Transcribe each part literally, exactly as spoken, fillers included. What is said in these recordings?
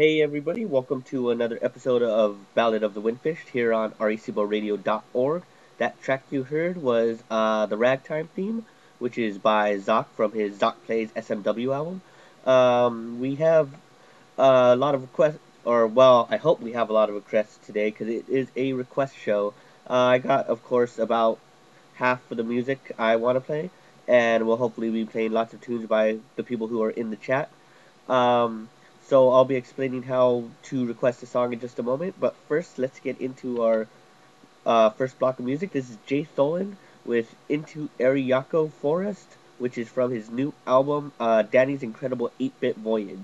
Hey everybody, welcome to another episode of Ballad of the Windfish here on arecibo radio dot org. That track you heard was uh, the Ragtime theme, which is by Zoc from his Zoc Plays S M W album. Um, we have a lot of requests, or well, I hope we have a lot of requests today because it is a request show. Uh, I got, of course, about half of the music I want to play, and we'll hopefully be playing lots of tunes by the people who are in the chat. Um, so I'll be explaining how to request a song in just a moment. But first, let's get into our uh, first block of music. This is Jay Tholen with Into Ariako Forest, which is from his new album, uh, Danny's Incredible eight-Bit Voyage.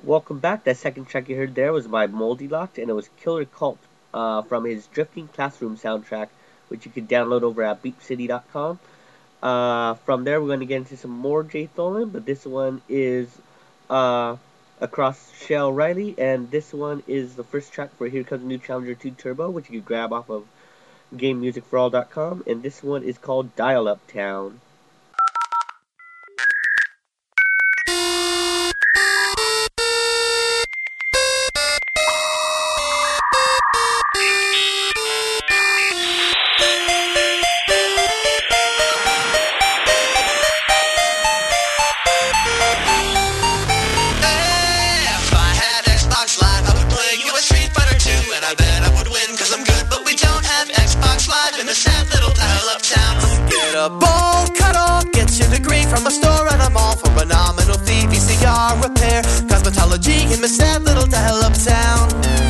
Welcome back. That second track you heard there was by Moldy Locked, and it was Killer Cult uh, from his Drifting Classroom soundtrack, which you can download over at beep city dot com. Uh, from there, we're going to get into some more Jay Tholen, but this one is uh, Across Shell Riley, and this one is the first track for Here Comes the New Challenger two Turbo, which you can grab off of game music for all dot com, and this one is called Dial Up Town. A bowl cut off, get your degree from a store at a mall for a nominal fee. V C R repair, cosmetology in this sad little dial-up town.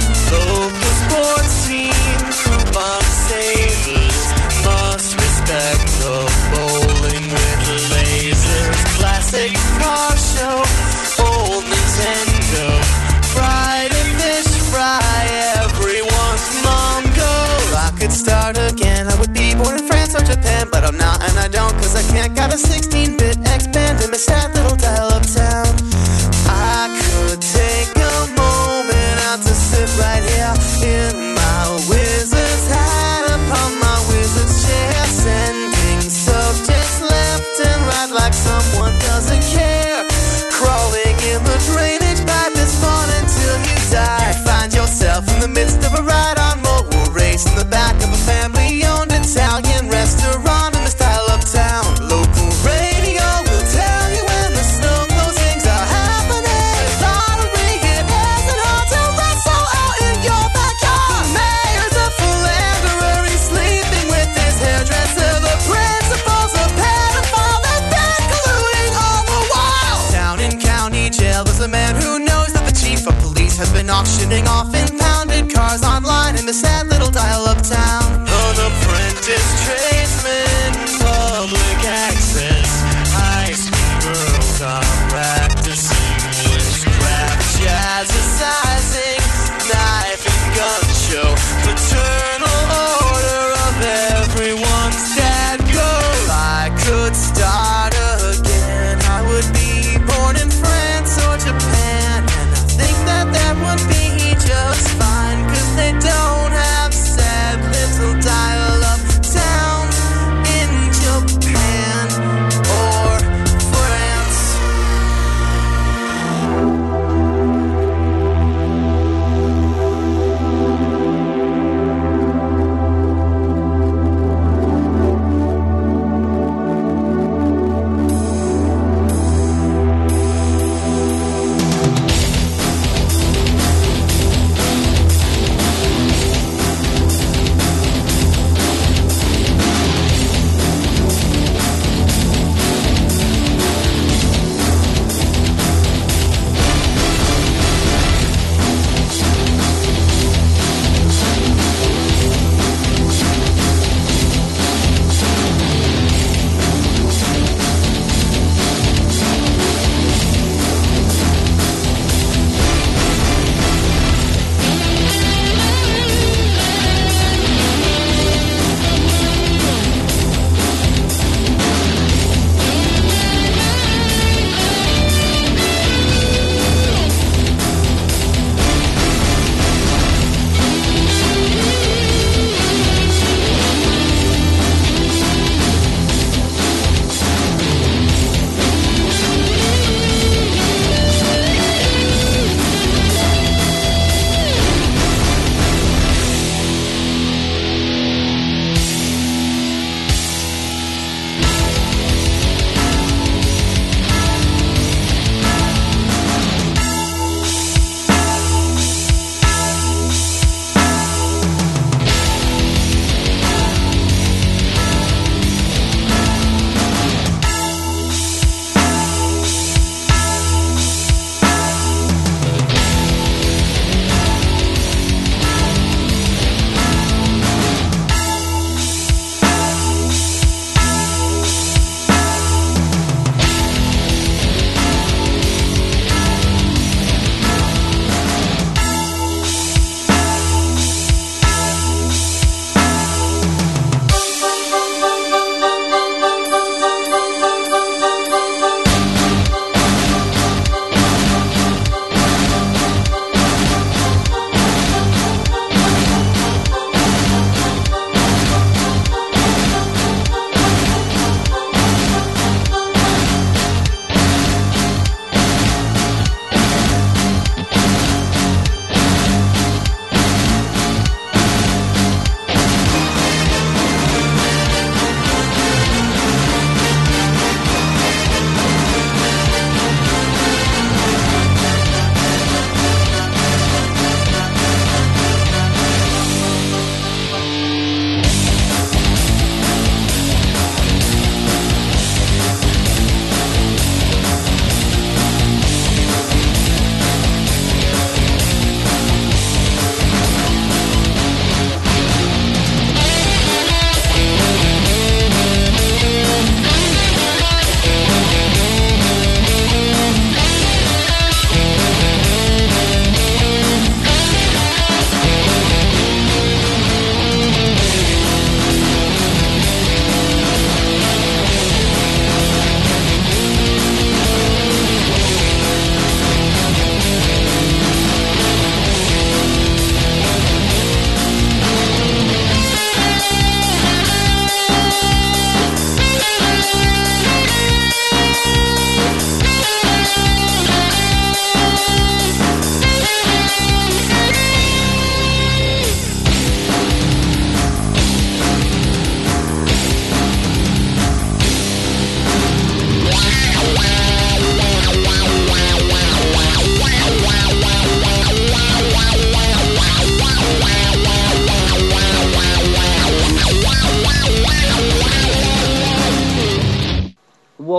Local sports teams, fun savers, must respect the bowling with lasers. Classic car show, old Nintendo, fried and fish fry, everyone's mom goes. I could start again, I would be born in France or Japan, but I'm not and I don't, cause I can't. Got a sixteen-bit X-band in my sad little dial-up town. I could take a moment out to sit right here in my wizard's hat upon my wizard's chair, sending subjects left and right like someone doesn't care. Crawling in the drainage pipe is fun until you die. Find yourself in the midst of a ride-on motor race in the back of a family-owned Italian restaurant in this dial-up town. Local radio will tell you when the snow closings are happening. Lottery it isn't hard to wrestle out in your backyard. Mayor's a philanderer, he's sleeping with his hairdresser. The principal's a pedophile that's been colluding all the while. Down in county jail there's a man who knows that the chief of police has been auctioning off impounded cars online in this sad little dial-up town. An apprentice tradesman, public access, high school girls are practicing witchcraft, jazzercising, knife and gun show, paternal order of everyone's dad goes. I could start again, I would be born in France or Japan, and I think that that would be just fine, cause they don't have sad little dial-up town.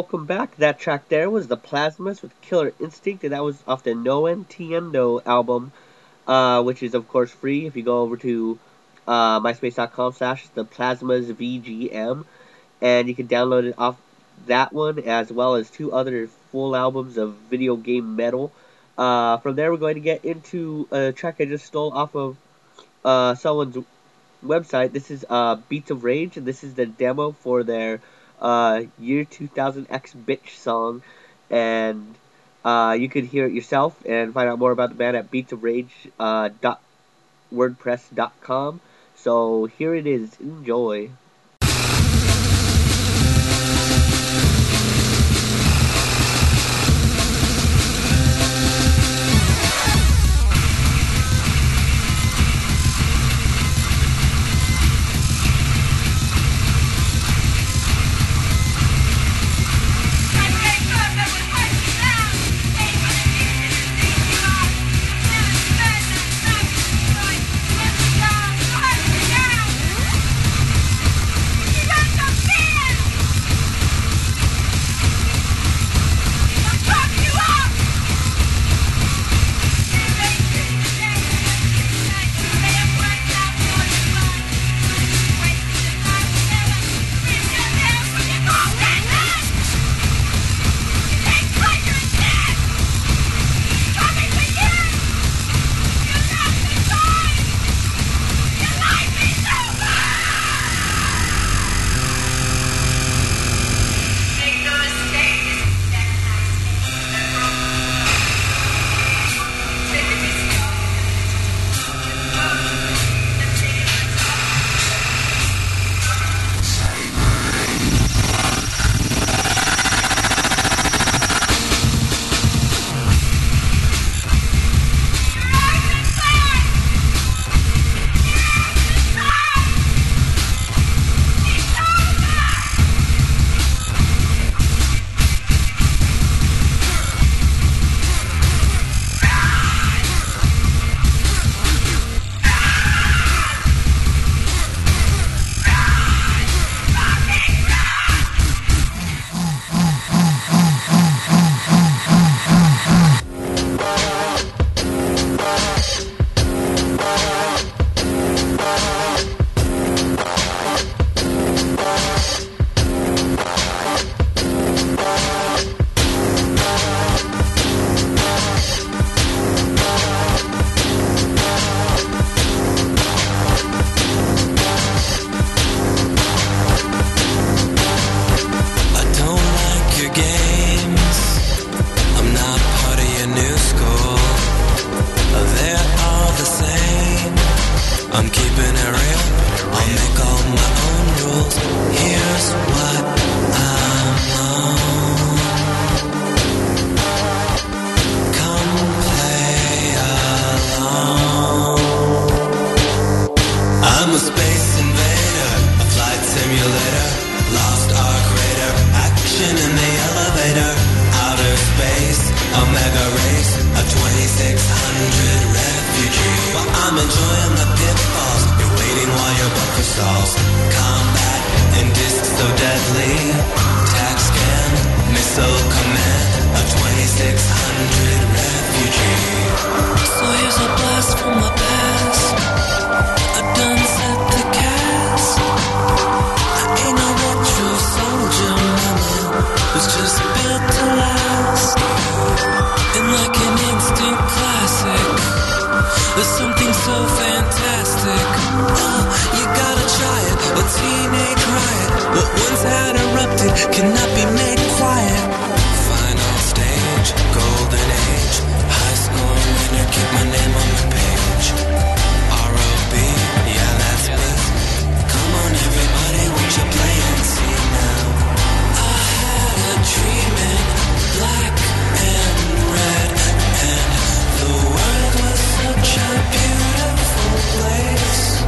welcome back. That track there was the Plasmas with Killer Instinct, and that was off the No Entiendo album, uh, which is of course free if you go over to uh, myspace.com slash the Plasmas V G M, and you can download it off that one as well as two other full albums of video game metal. Uh, from there, we're going to get into a track I just stole off of uh, someone's website. This is uh, Beats of Rage, and this is the demo for their uh, Year two thousand X Bitch song, and uh, you could hear it yourself and find out more about the band at beats of rage dot wordpress dot com. So here it is. Enjoy.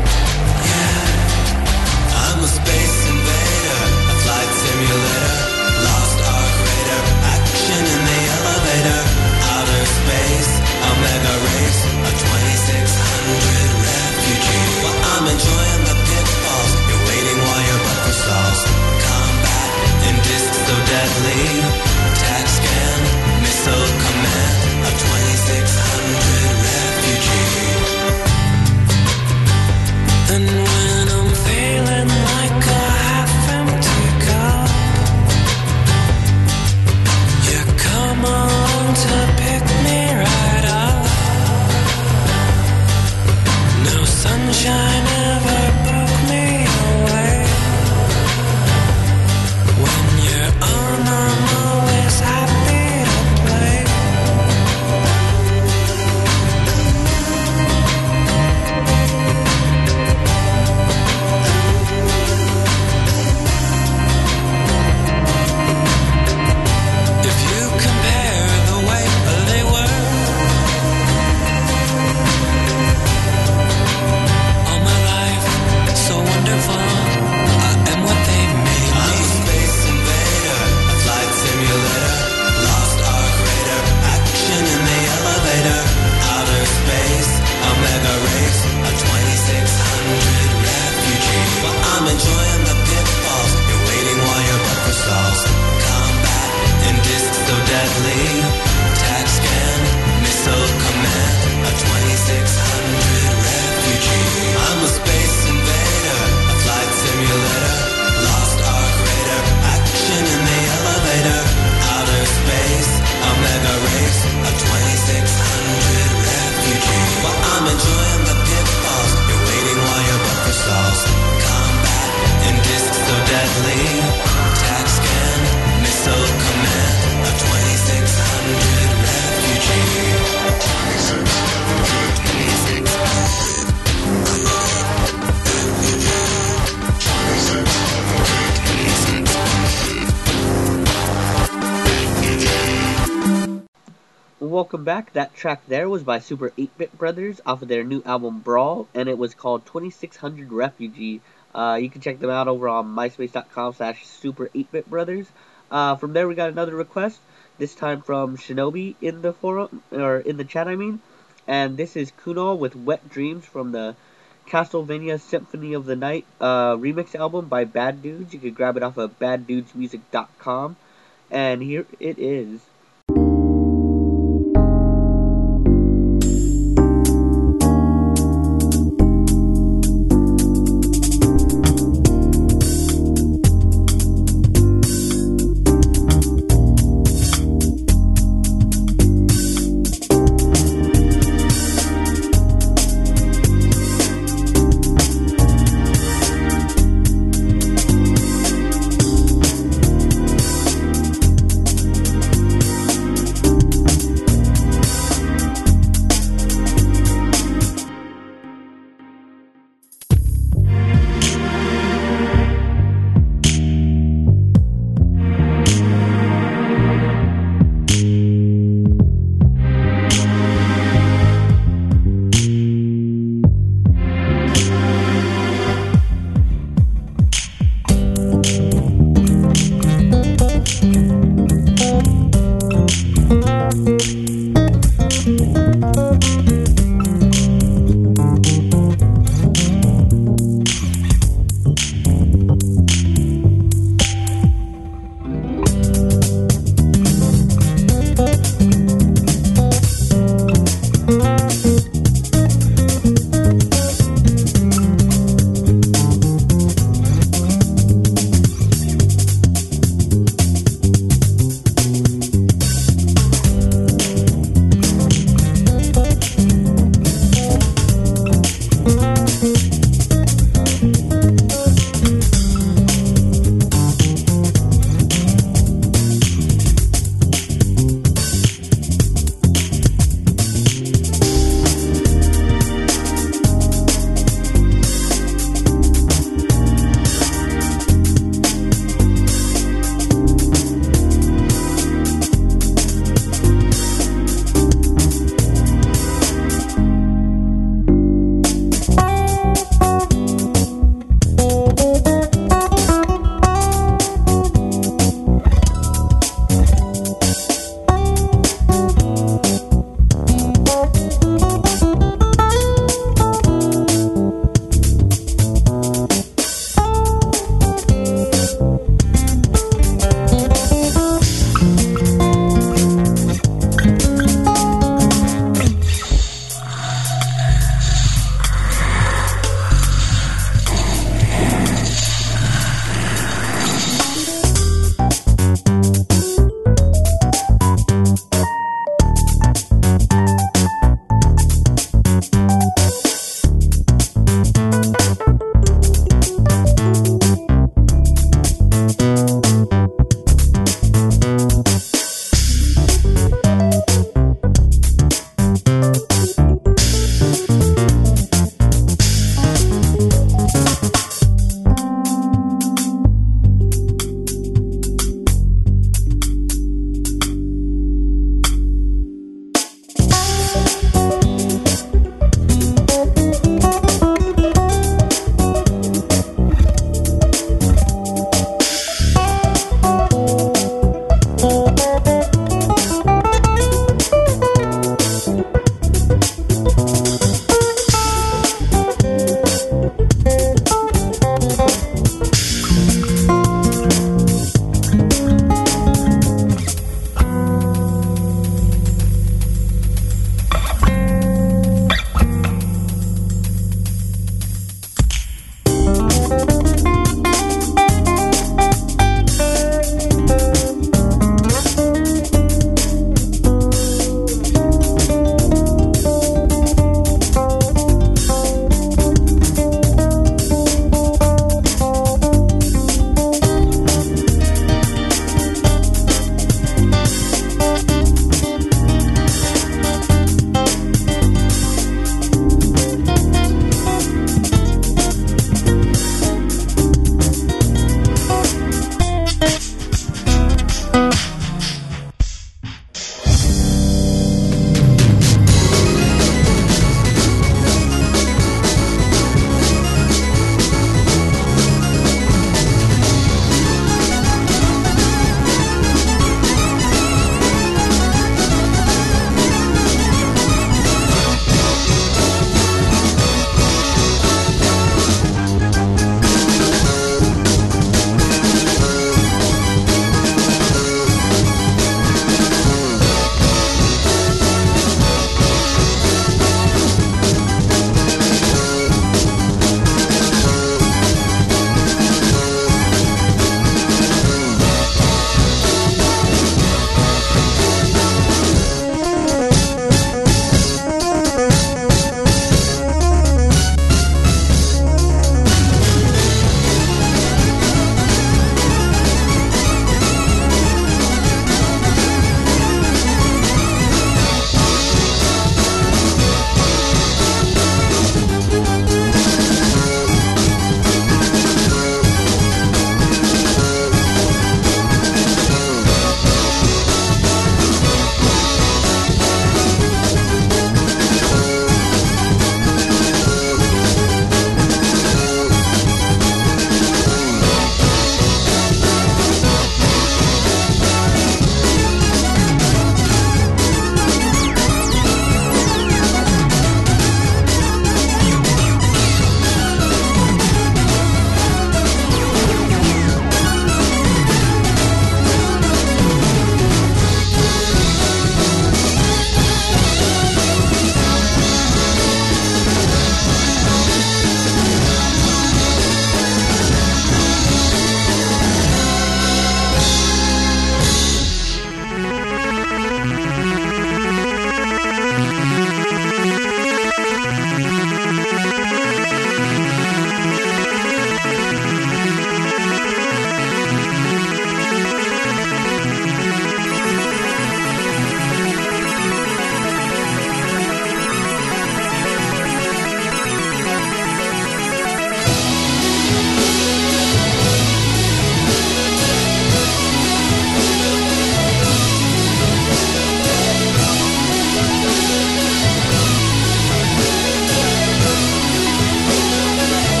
I'm a space invader, a flight simulator. welcome back. That track there was by Super eight-Bit Brothers off of their new album Brawl, and it was called twenty-six hundred Refugee. Uh, you can check them out over on myspace.com slash Super eight-Bit Brothers. Uh, from there, we got another request, this time from Shinobi in the forum, or in the chat, I mean. And this is Kuno with Wet Dreams from the Castlevania Symphony of the Night uh, remix album by Bad Dudes. You can grab it off of bad dudes music dot com. And here it is.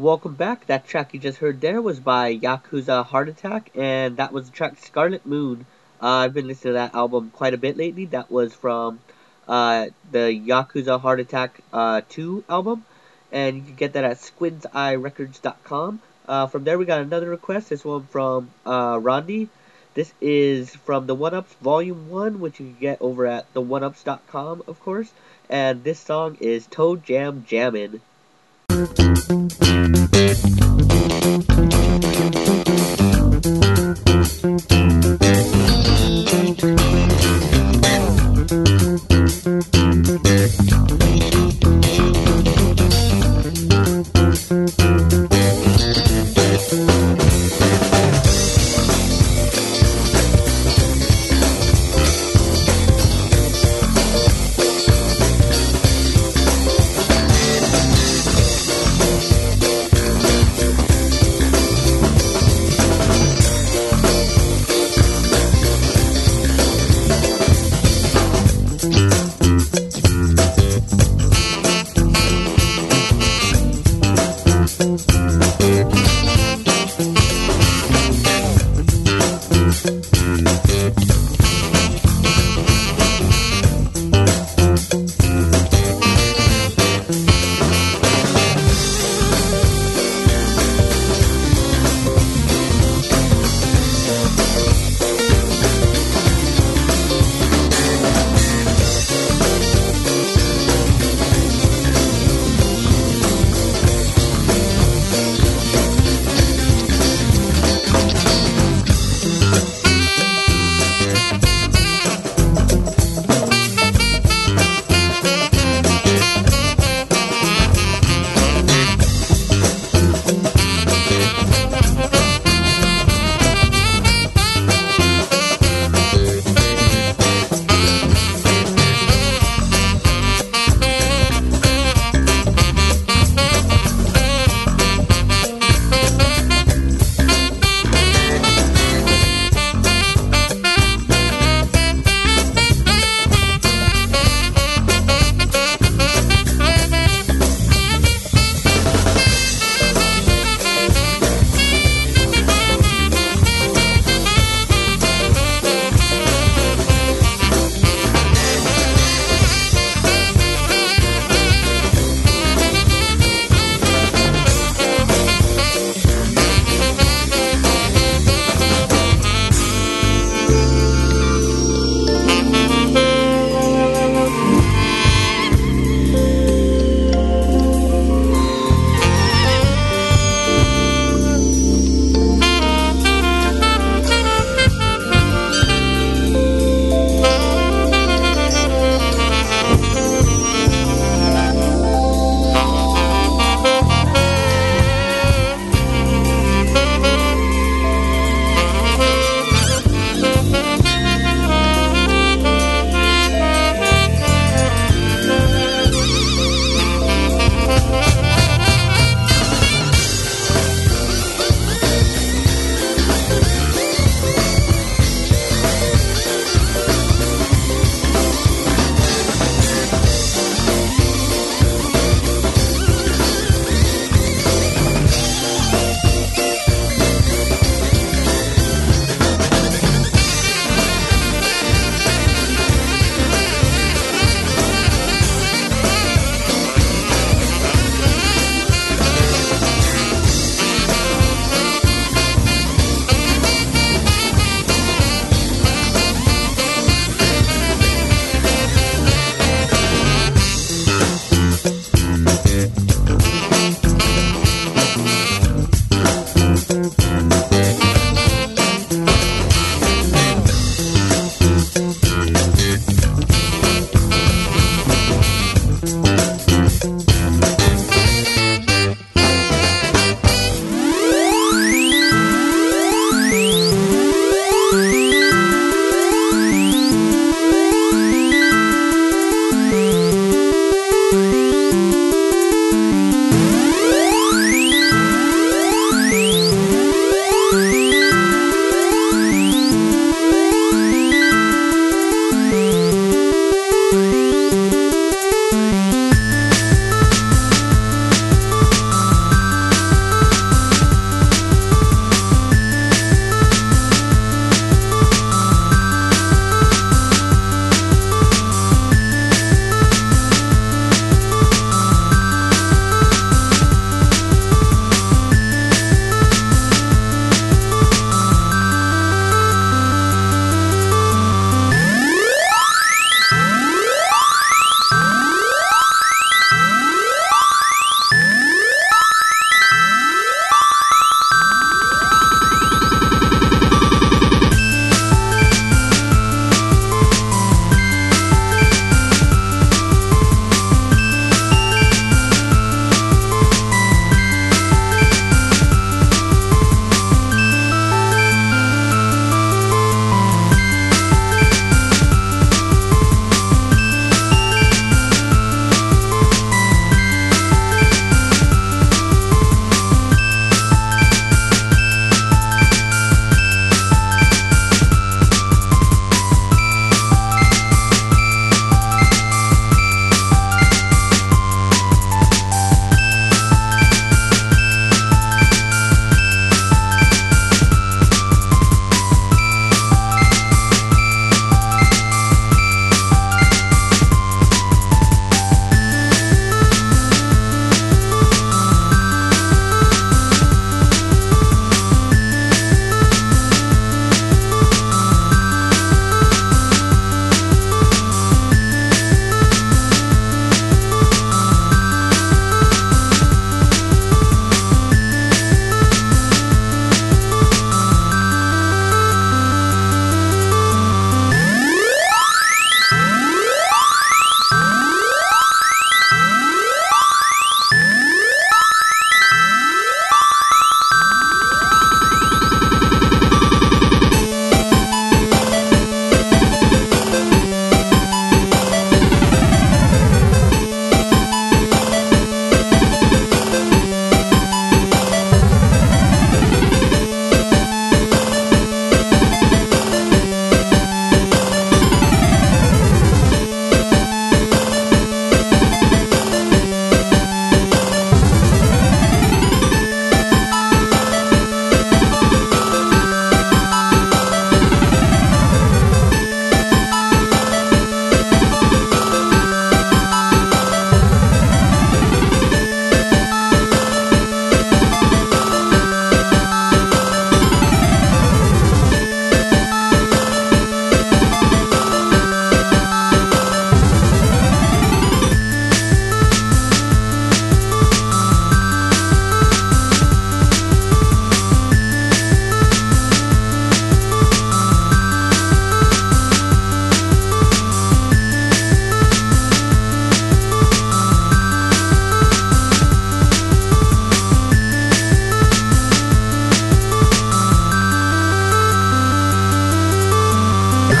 welcome back. That track you just heard there was by Yakuza Heart Attack, and that was the track Scarlet Moon. Uh, I've been listening to that album quite a bit lately. That was from uh, the Yakuza Heart Attack uh, two album, and you can get that at squids eye records dot com. Uh, from there, we got another request. This one from uh, Rondi. This is from the one ups Volume one, which you can get over at the one ups dot com, of course. And this song is Toe Jam Jammin'.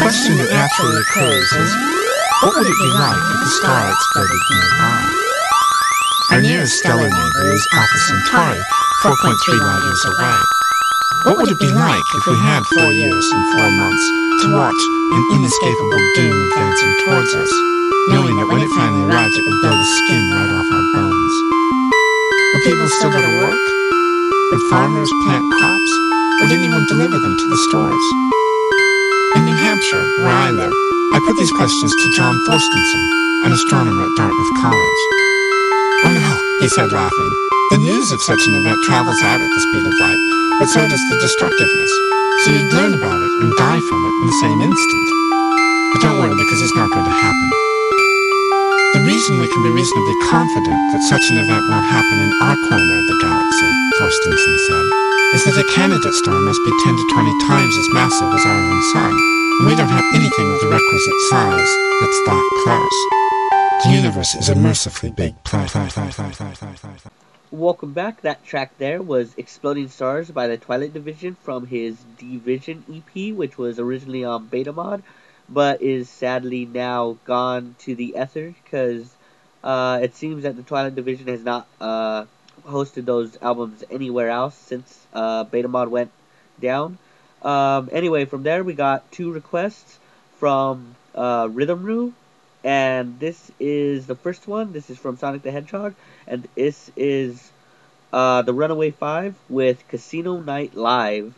question that naturally occurs is, what would it be like if the star exploded nearby? Our nearest stellar neighbor is Alpha Centauri, four point three light years away. What would it be like if we had four years and four months to watch an inescapable doom advancing towards us, knowing that when it finally arrived it would blow the skin right off our bones? Would people still go to work? Would farmers plant crops? Would anyone deliver them to the stores? In New Hampshire, where I live, I put these questions to John Thorstensen, an astronomer at Dartmouth College. "Oh no," he said, laughing. "The news of such an event travels out at the speed of light, but so does the destructiveness. So you'd learn about it and die from it in the same instant. But don't worry, because it's not going to happen. The reason we can be reasonably confident that such an event won't happen in our corner of the galaxy," Thorstensen said, "is that a candidate star must be ten to twenty times as massive as our own sun, and we don't have anything of the requisite size that's that close. The universe is a mercifully big place." Welcome back. That track there was Exploding Stars by the Twilight Division from his Division E P, which was originally on Betamod, but is sadly now gone to the ether because uh, it seems that the Twilight Division has not uh, hosted those albums anywhere else since uh, Betamod went down. Um, anyway, from there we got two requests from uh, Rhythm Roo, and this is the first one. This is from Sonic the Hedgehog, and this is uh, the Runaway Five with Casino Night Live.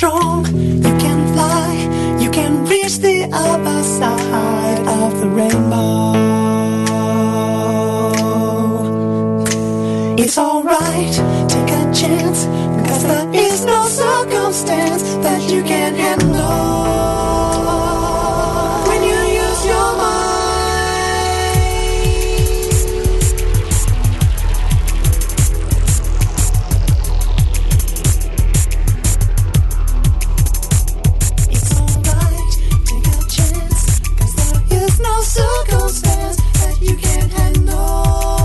strong, you can fly, you can reach the other side of the rainbow. It's alright, take a chance, because there is no circumstance that you can't handle when you use your mind. It's alright, take a chance, because there is no circumstance that you can't handle.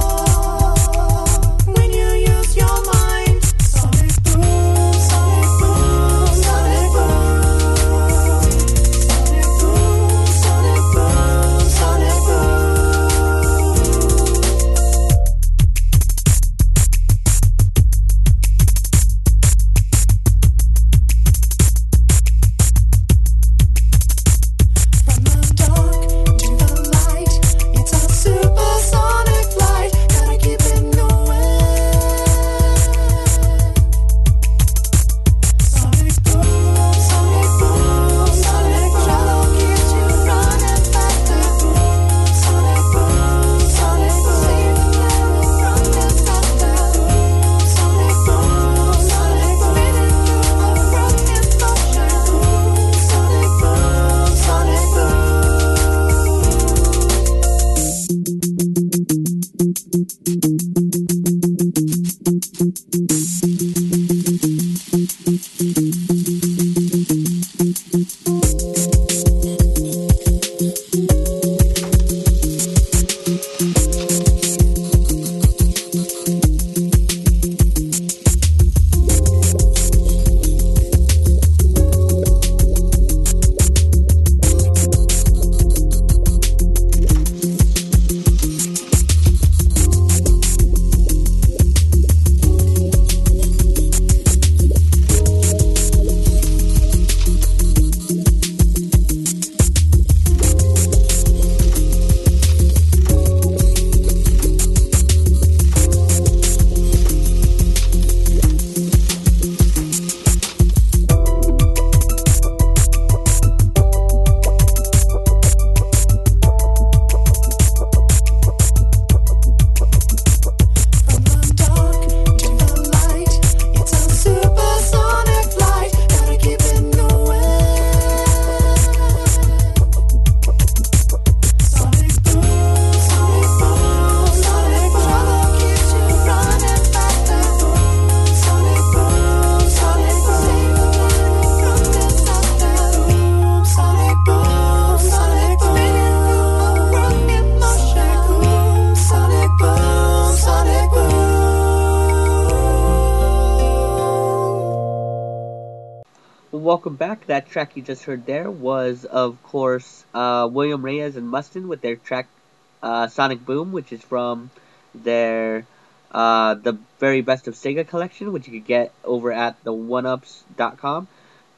Welcome back. That track you just heard there was, of course, uh, William Reyes and Mustin with their track uh, Sonic Boom, which is from their uh, The Very Best of Sega collection, which you could get over at the one ups dot com.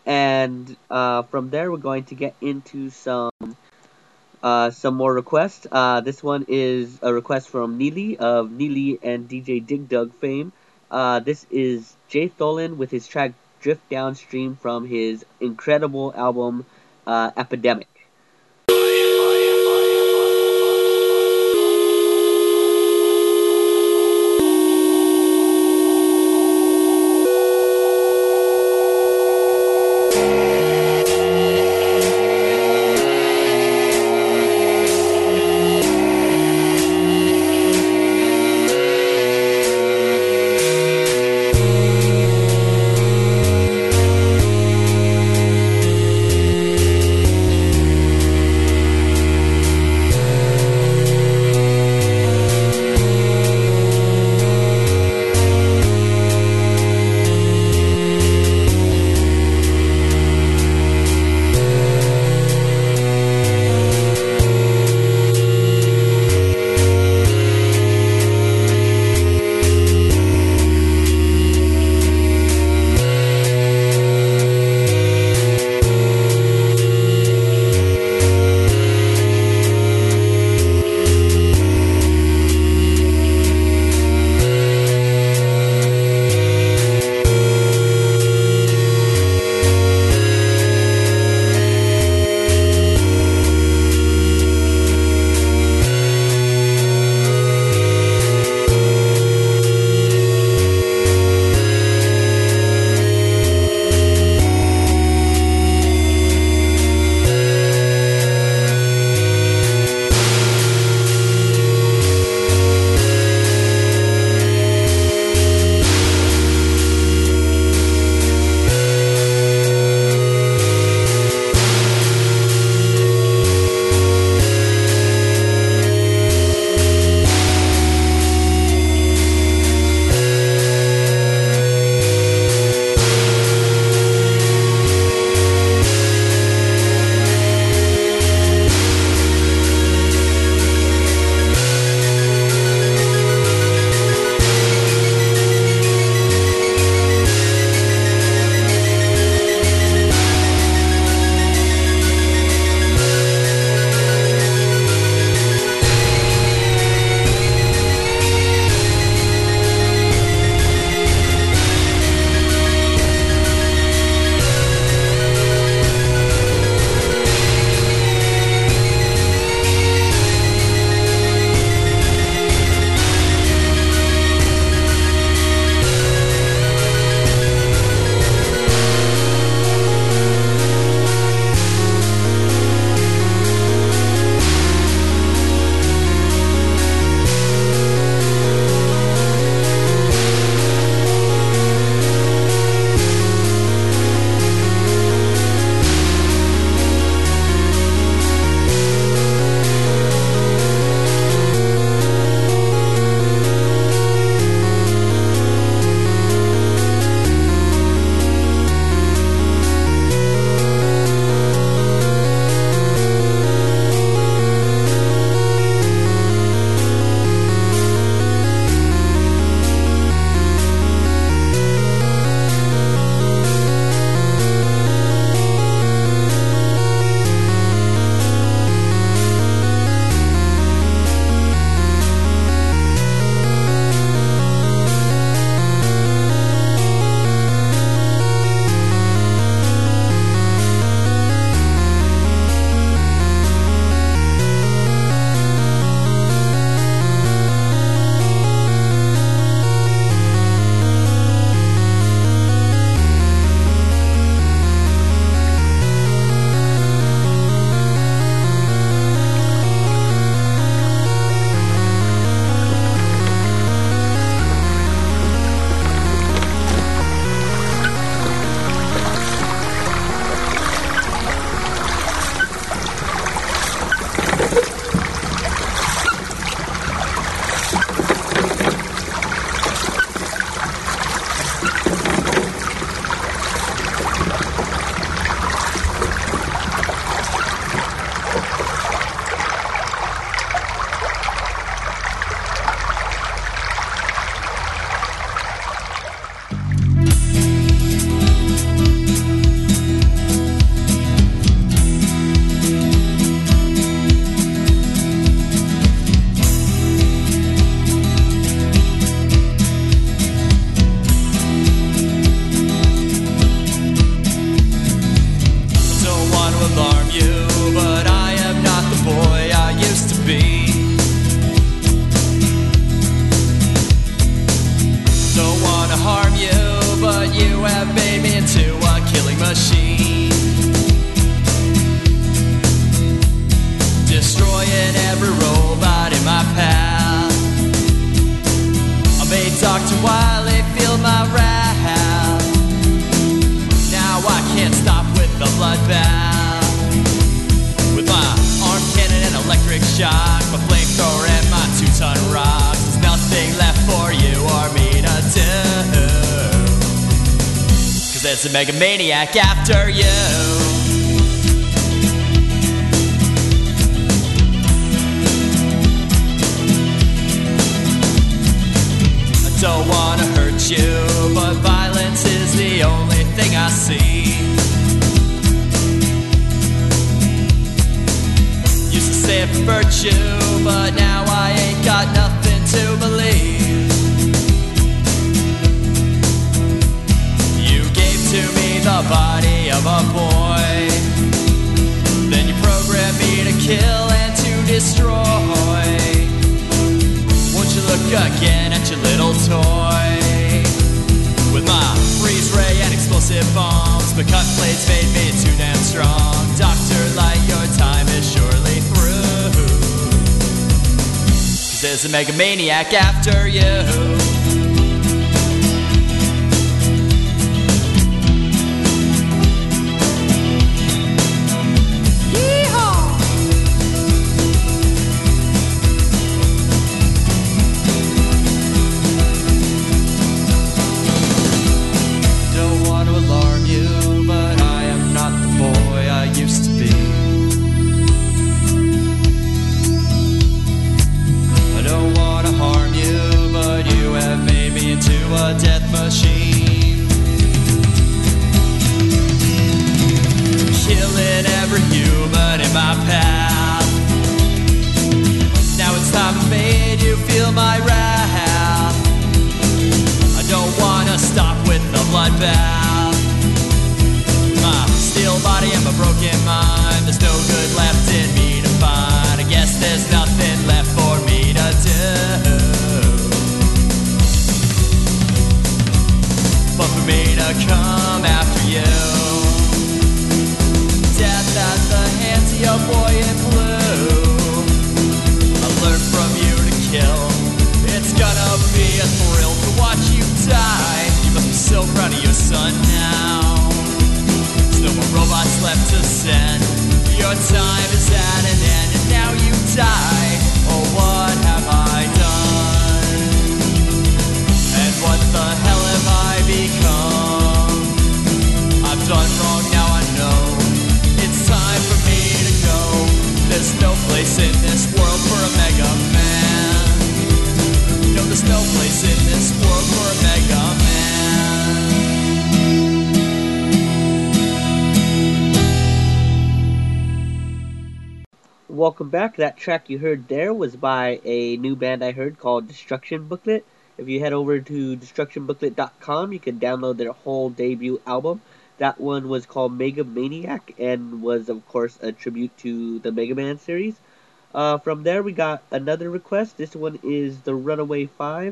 And uh, from there, we're going to get into some uh, some more requests. Uh, this one is a request from Neely of Neely and D J Dig Dug fame. Uh, this is Jay Tholen with his track Drift Downstream from his incredible album uh, Epidemic. machine, destroying every robot in my path. I made Doctor Wily feel my wrath. Now I can't stop with the bloodbath. With my arm cannon and electric shock, my flamethrower and my two-ton rocks, there's nothing left for you or me to do. Cause there's a mega maniac after you. Don't wanna hurt you, but violence is the only thing I see. Used to say it for virtue, but now I ain't got nothing to believe. You gave to me the body of a boy, then you programmed me to kill and to destroy. Won't you look again at your little toy? With my freeze ray and explosive bombs, but cut blades made me too damn strong. Doctor Light, your time is surely through. Cause there's a mega maniac after you. Welcome back. That track you heard there was by a new band I heard called Destruction Booklet. If you head over to destruction booklet dot com, you can download their whole debut album. That one was called Mega Maniac and was, of course, a tribute to the Mega Man series. Uh, from there, we got another request. This one is the Runaway Five.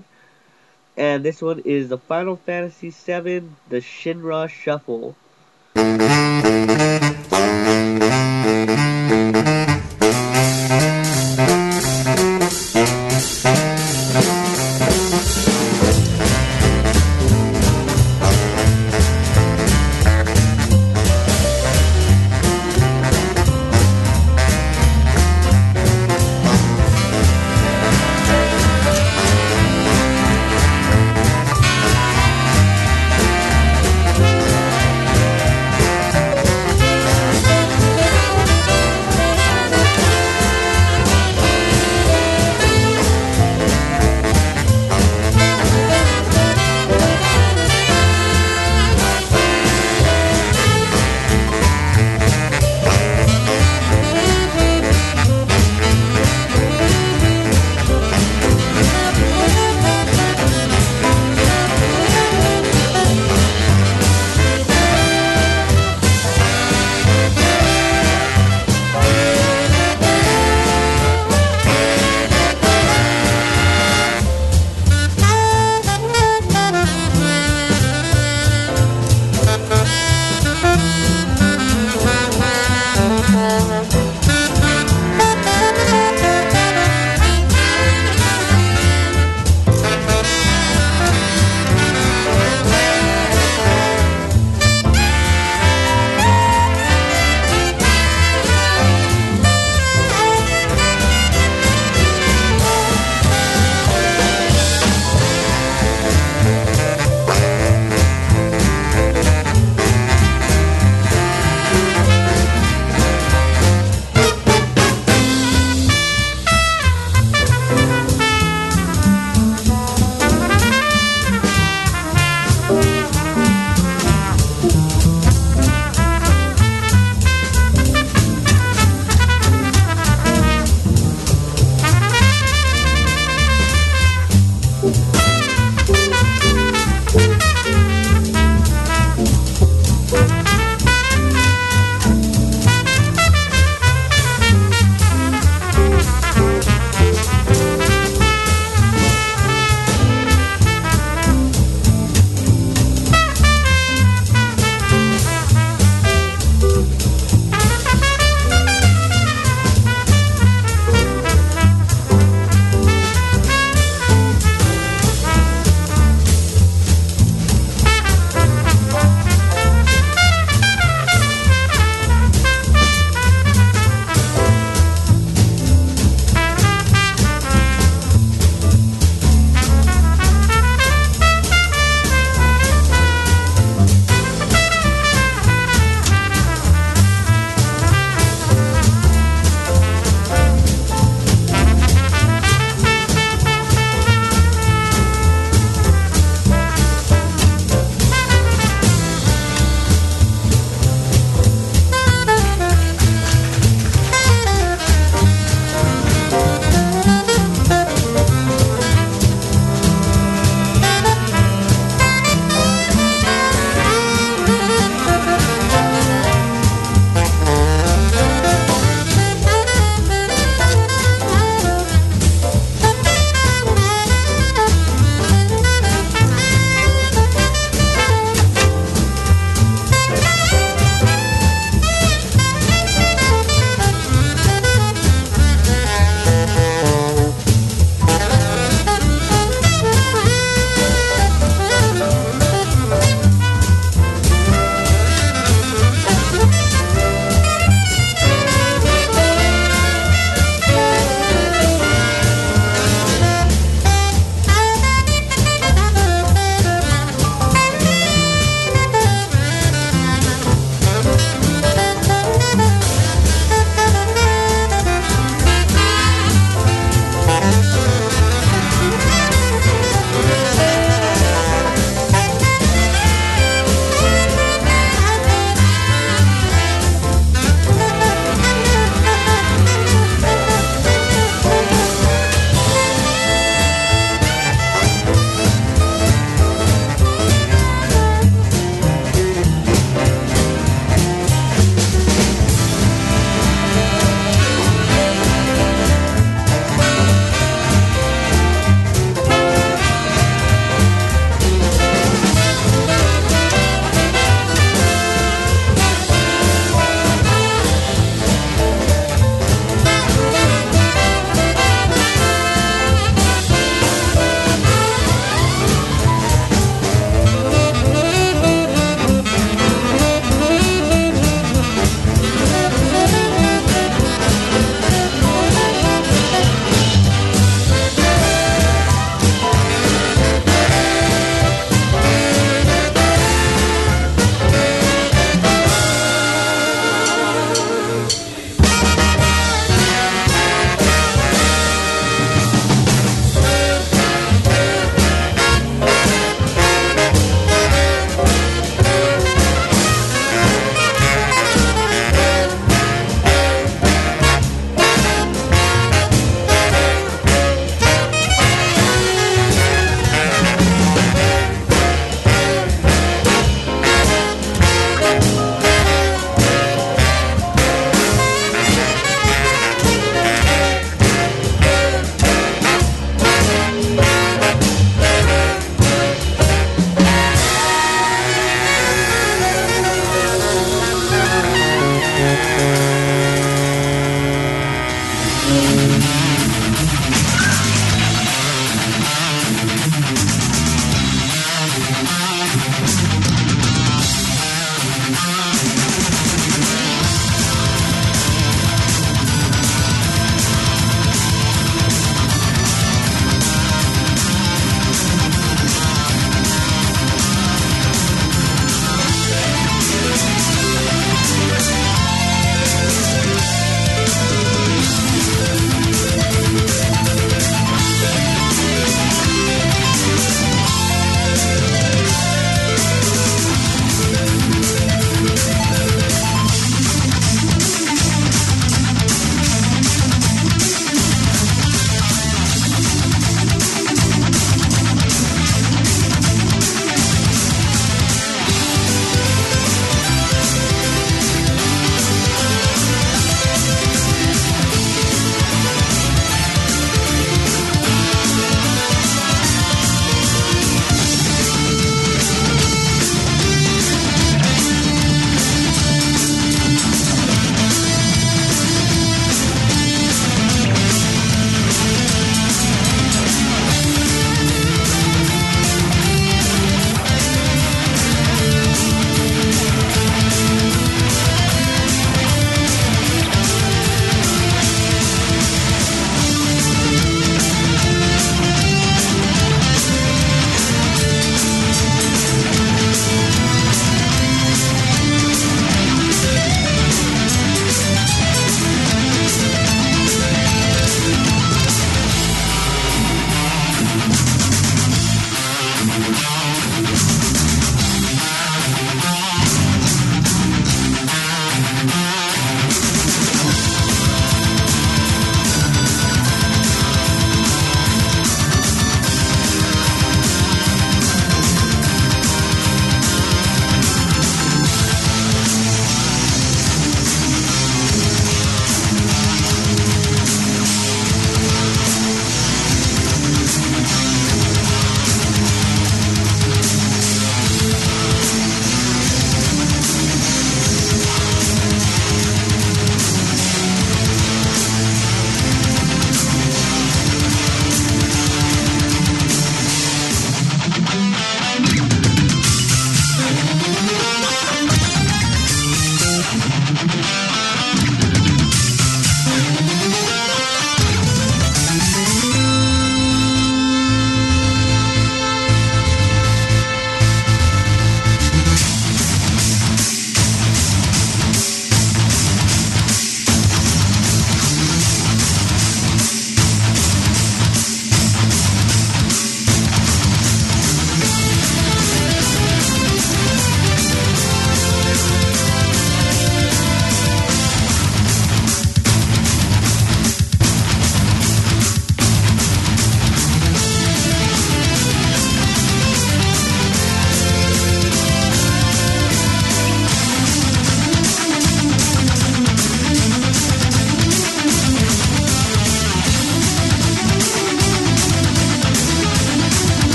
And this one is the Final Fantasy seven, the Shinra Shuffle.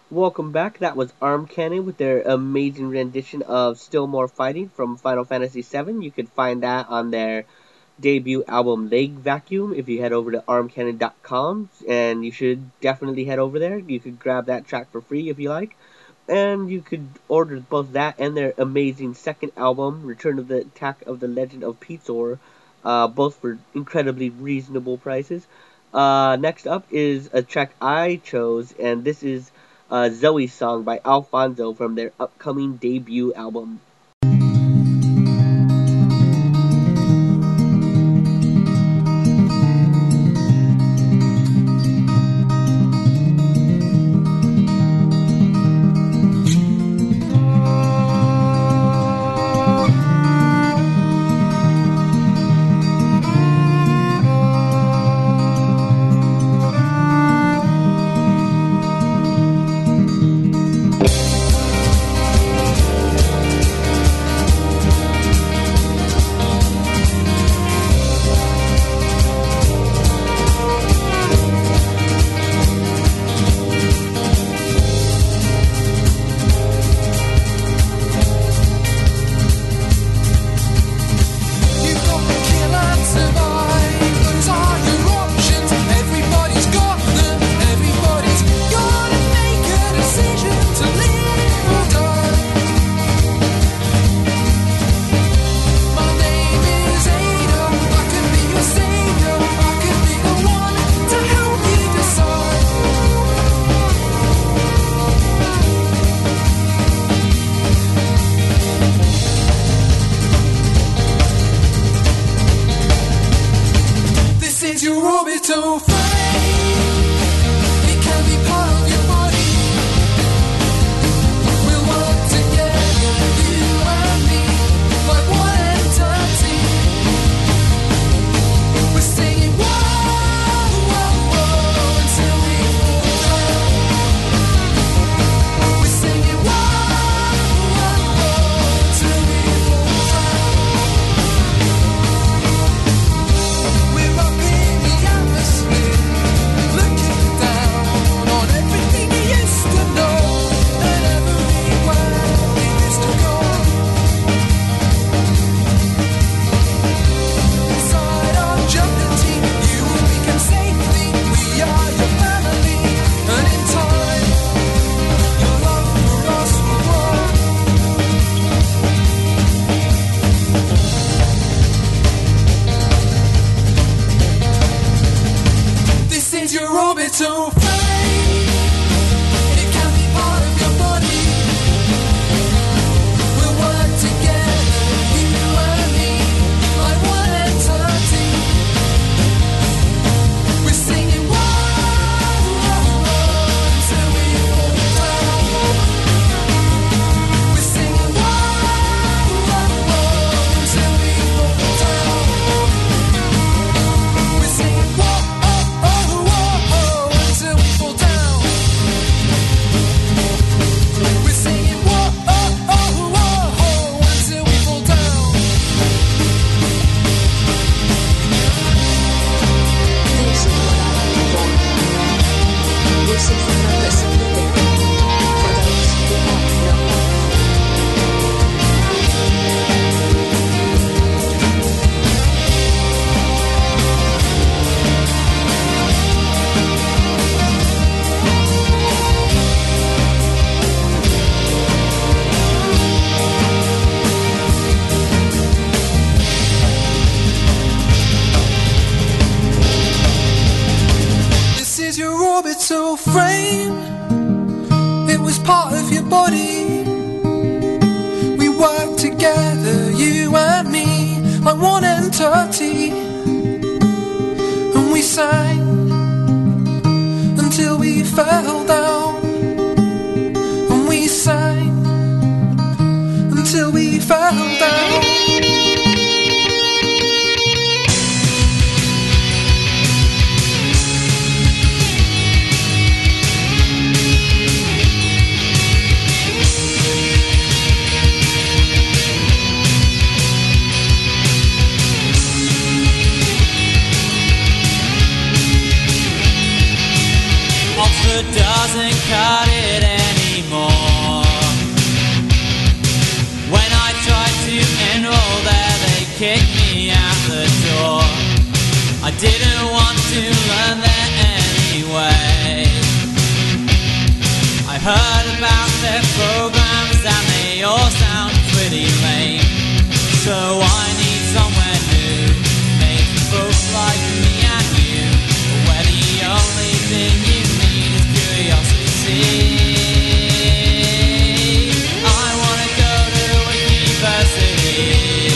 Welcome back. That was Arm Cannon with their amazing rendition of Still More Fighting from Final Fantasy seven. You could find that on their debut album Leg Vacuum if you head over to arm cannon dot com, and you should definitely head over there. You could grab that track for free if you like, and you could order both that and their amazing second album, Return of the Attack of the Legend of Pizor, uh, both for incredibly reasonable prices. Uh, next up is a track I chose, and this is uh, Zoe's Song by Alfonso from their upcoming debut album. orbital frame. It was part of your body. We worked together, you and me, like one entity. And we sang until we fell down. And we sang until we fell down. Oxford doesn't cut it in. heard about their programs and they all sound pretty lame. So I need somewhere new, made for folks like me and you, where the only thing you need is curiosity. I wanna go to a university,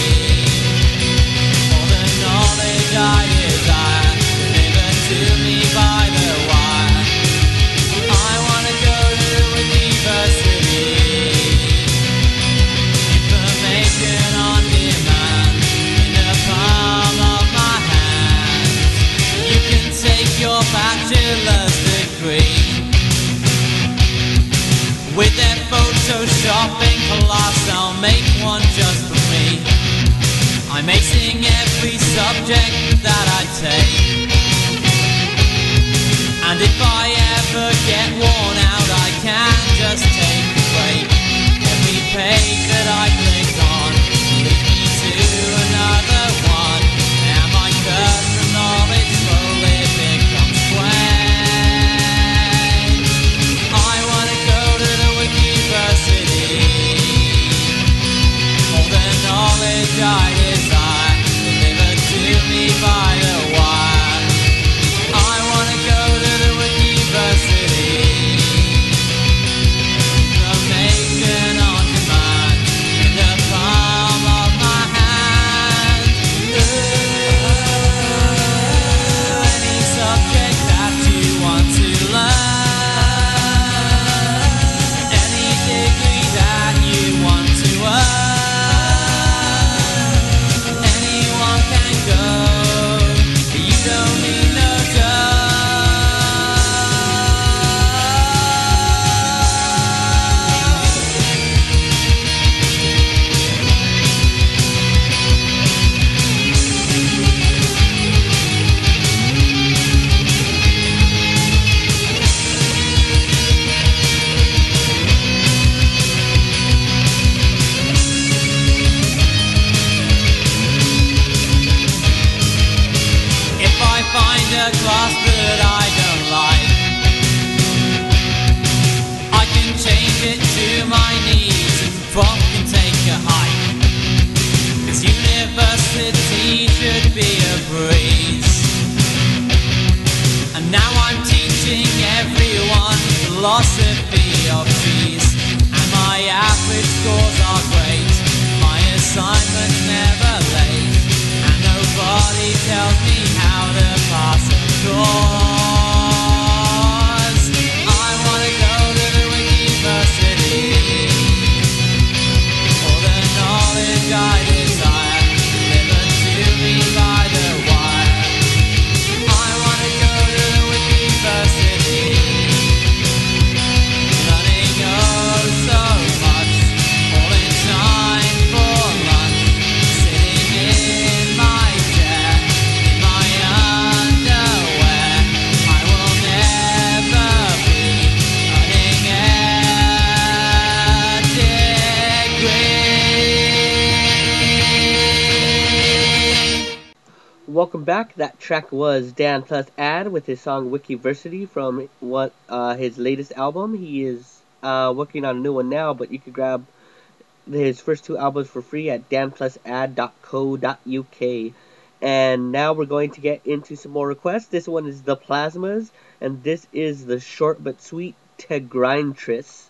all the knowledge I desire delivered to me by the wire. I wanna go to a university, information on demand in the palm of my hand. You can take your bachelor's degree with their photoshopping class. I'll make one just for me. I'm acing every subject that I take, and if I ever get worn out, I can just take a break. Every page that I click on leads me to another one, and my curse of knowledge slowly becomes quaint. I wanna go to the Wikiversity, all the knowledge I desire delivered to me by the wire. I wanna go to the Wikiversity, information on demand in the palm of my hand. Ooh, any subject that you want to learn, any degree that you want to earn, anyone can go. You don't need no job. If I find a class that I don't like, I can change it to my needs and Bob can take a hike. 'Cause university should be a breeze, and now I'm teaching everyone philosophy of cheese, and my average scores are great, my assignments never late, and nobody tells me how to pass a course. I wanna go to the Wikiversity, all the knowledge I desire delivered to me by the wire. I wanna go to the Wikiversity, learning oh so much, all in time for lunch, sitting in my chair, in my underwear. I will never be earning a degree. Welcome back. That track was Dan Plus Ad with his song Wikiversity from what uh, his latest album. He is uh, working on a new one now, but you could grab his first two albums for free at dan plus ad dot co dot u k. And now we're going to get into some more requests. This one is The Plasmas, and this is the short but sweet Tegrindris.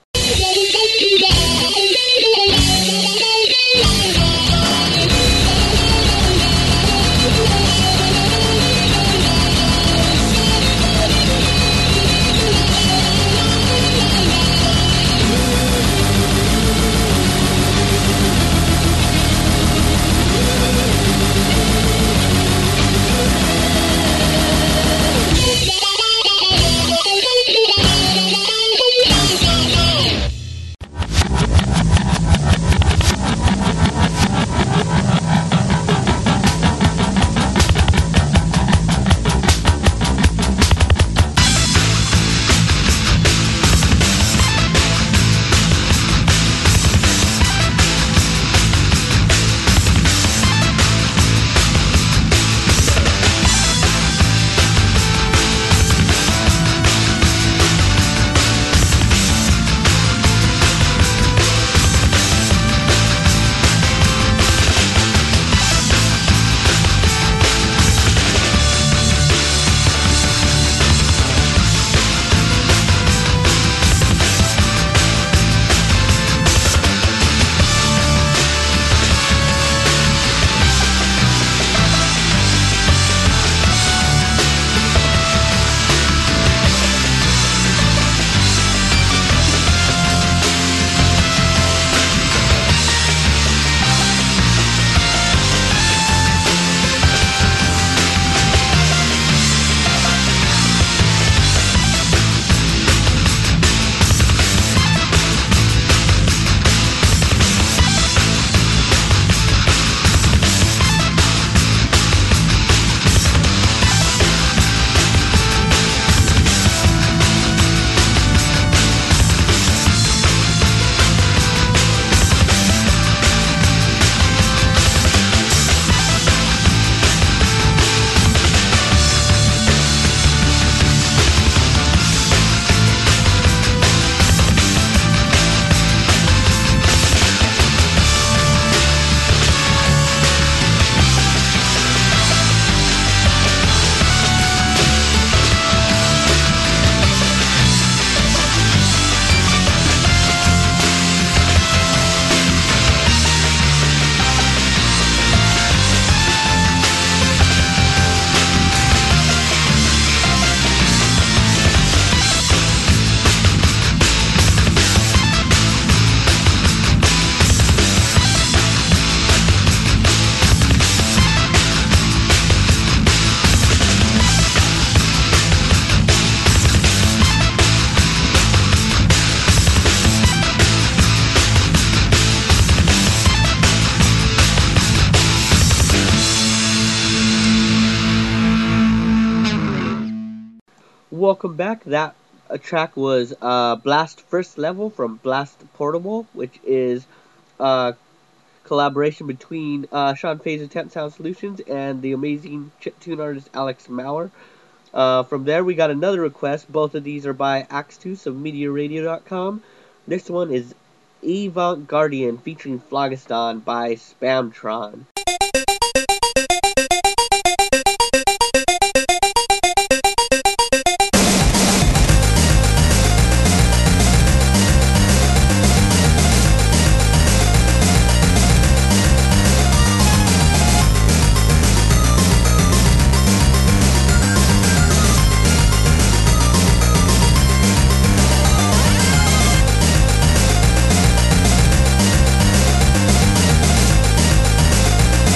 welcome back. That uh, track was uh, Blast First Level from Blast Portable, which is a collaboration between uh, Sean Faze of Temp Sound Solutions and the amazing chiptune artist Alex Maurer. Uh, from there, we got another request. Both of these are by Axtus of Media Radio dot com. This one is Avant Guardian featuring Phlogiston by Spamtron. Thank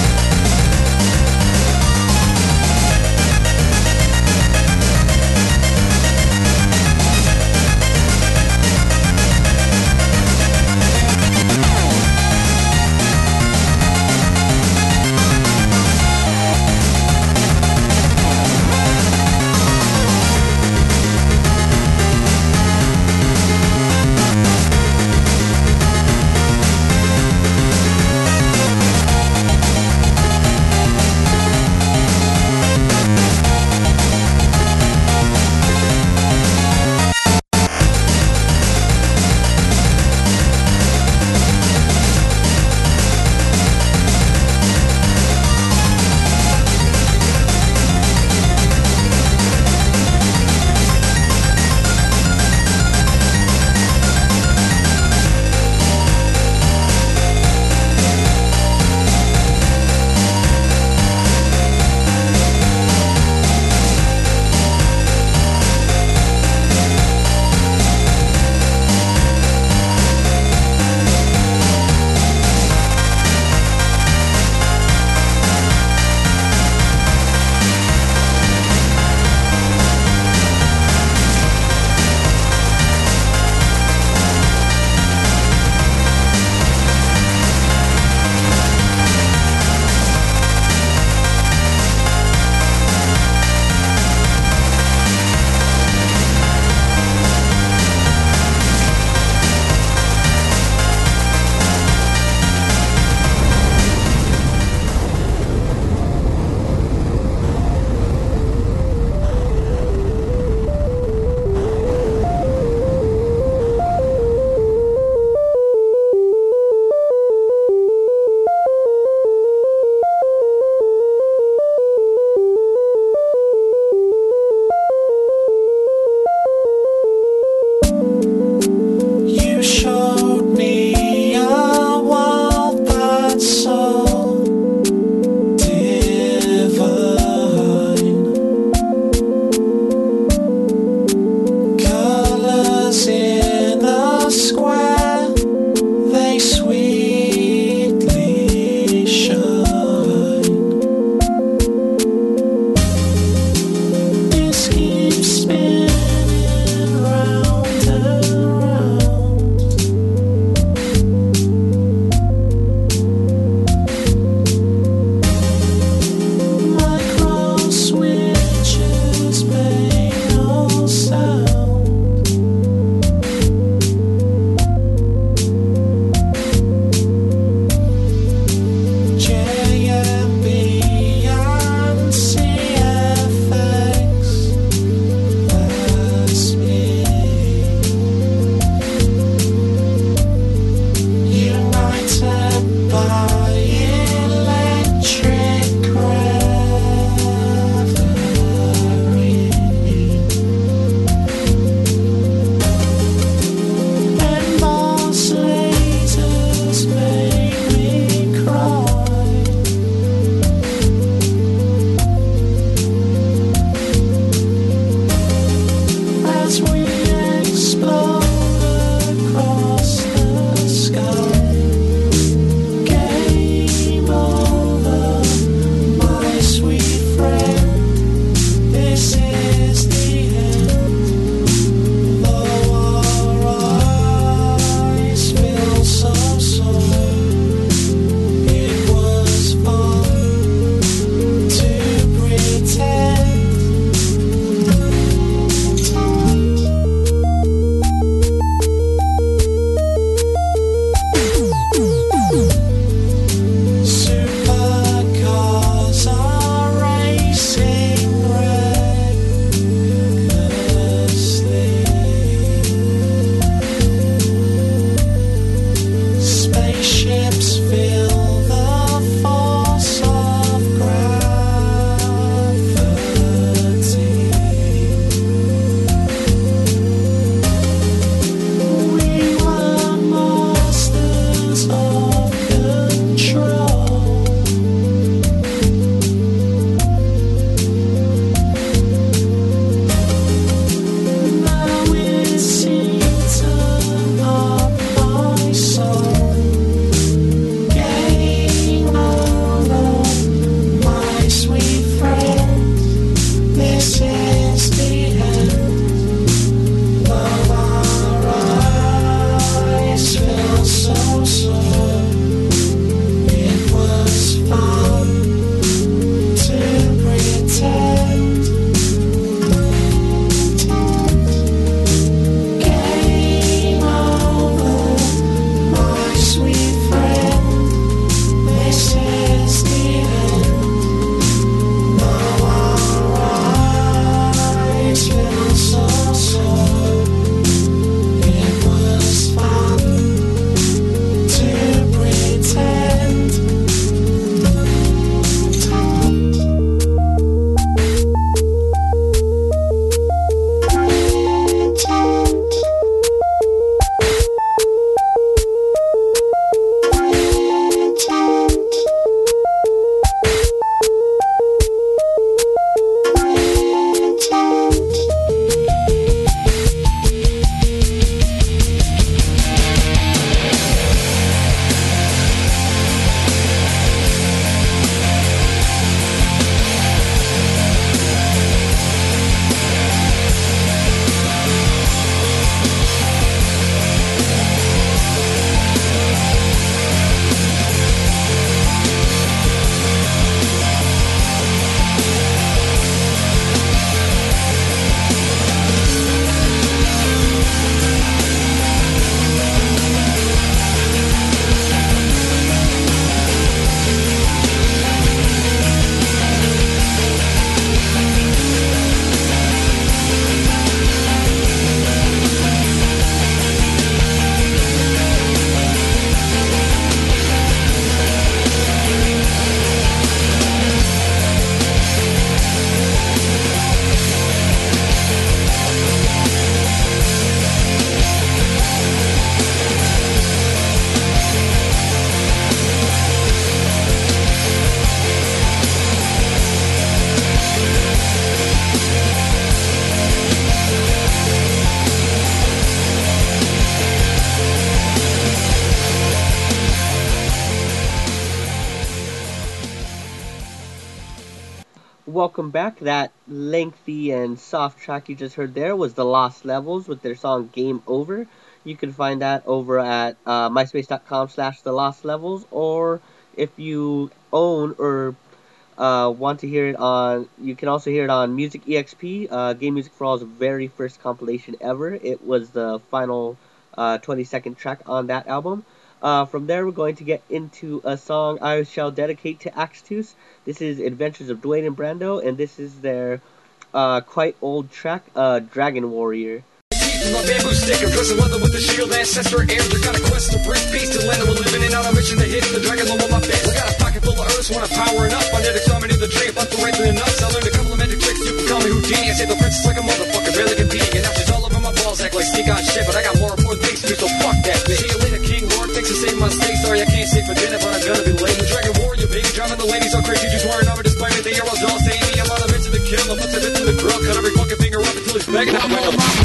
welcome back. That lengthy and soft track you just heard there was the Lost Levels with their song Game Over. You can find that over at uh, myspace.com slash the Lost Levels, or if you own or uh, want to hear it on, you can also hear it on Music E X P, uh, Game Music for All's very first compilation ever. It was the final uh, twenty second track on that album. Uh, from there, we're going to get into a song I shall dedicate to Axtus. This is Adventures of Dwayne and Brando, and this is their uh, quite old track, uh, Dragon Warrior. My bamboo stick, I'm dressing leather with the shield, ancestor heirs. They're gonna quest to bring peace to the land that we're living in. On a mission to hit the dragon low on my face. I got a pocket full of earths, wanna powering up. I did examine the tree, about to raise the nuts. I learned a couple of magic tricks, you can call me Houdini. I say the princess like a motherfucker, barely competing. And now she's all over my balls, act like sneak on shit. But I got more important things to do, so fuck that bitch. See you later, King Lord, thanks for saving my stay. Sorry I can't stay for dinner, but I'm gonna be late. The Dragon Warrior, baby, driving the ladies all crazy. Just wearing armor despite me, they are all dolls. They me, I'm on a mission to kill. I'm up to the the grill, cut every fucking finger up until it's begging. I'm on my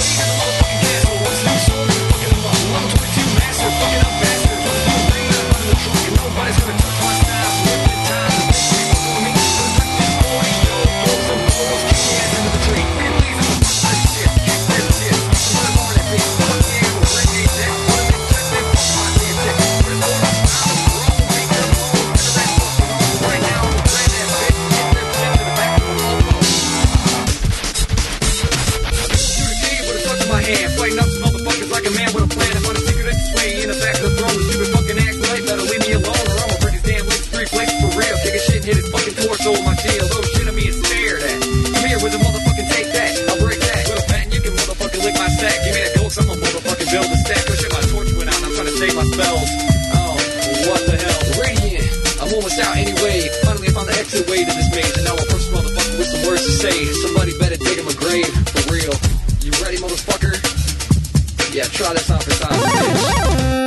somebody better dig him a grave, for real. You ready, motherfucker? Yeah, try this on for time, bitch.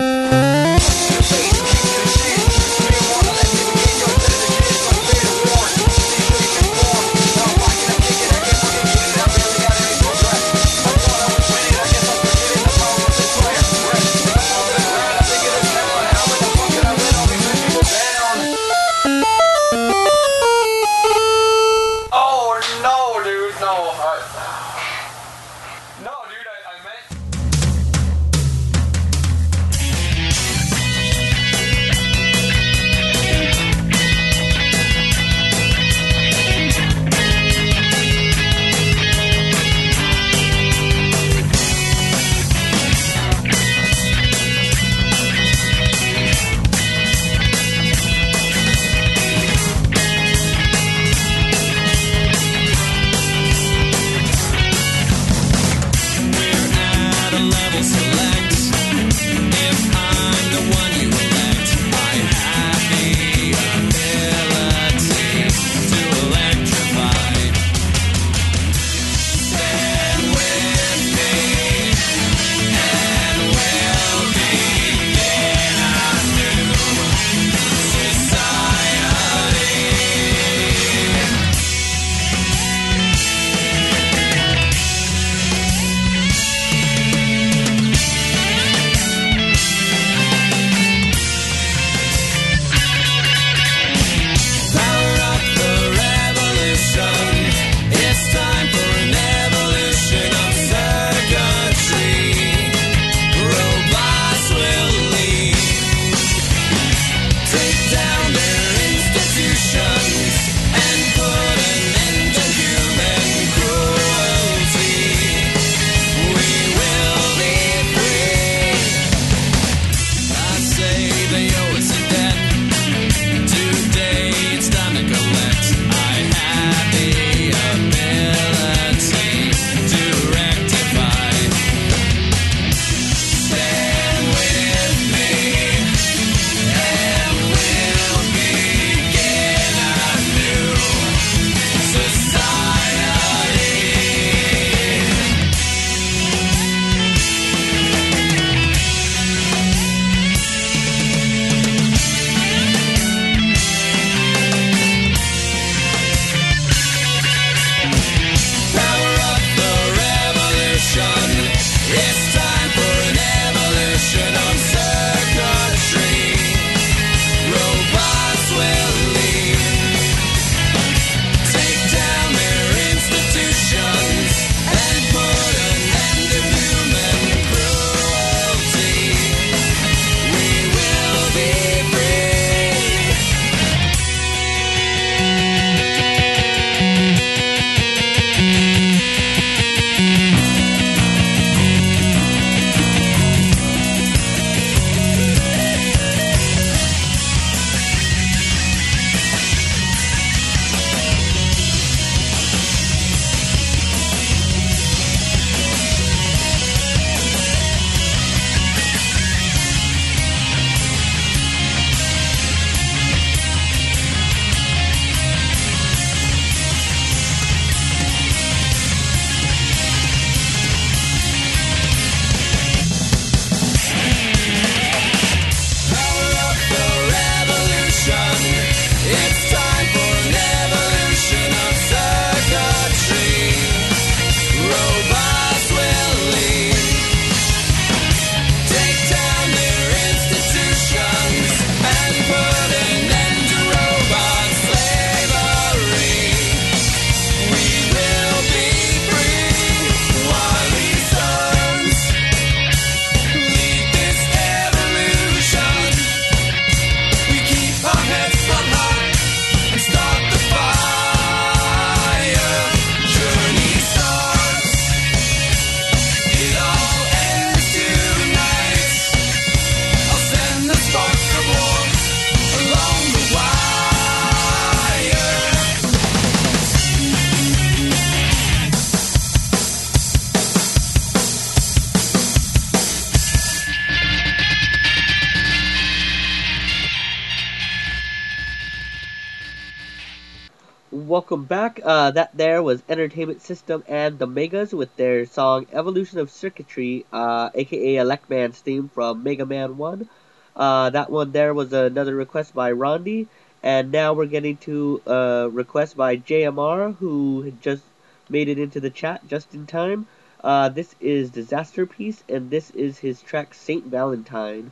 welcome back. Uh, that there was Entertainment System and the Megas with their song Evolution of Circuitry, uh, aka Electman's theme from Mega Man one. Uh, that one there was another request by Rondi. And now we're getting to a request by J M R, who had just made it into the chat just in time. Uh, this is Disaster Piece, and this is his track Saint Valentine.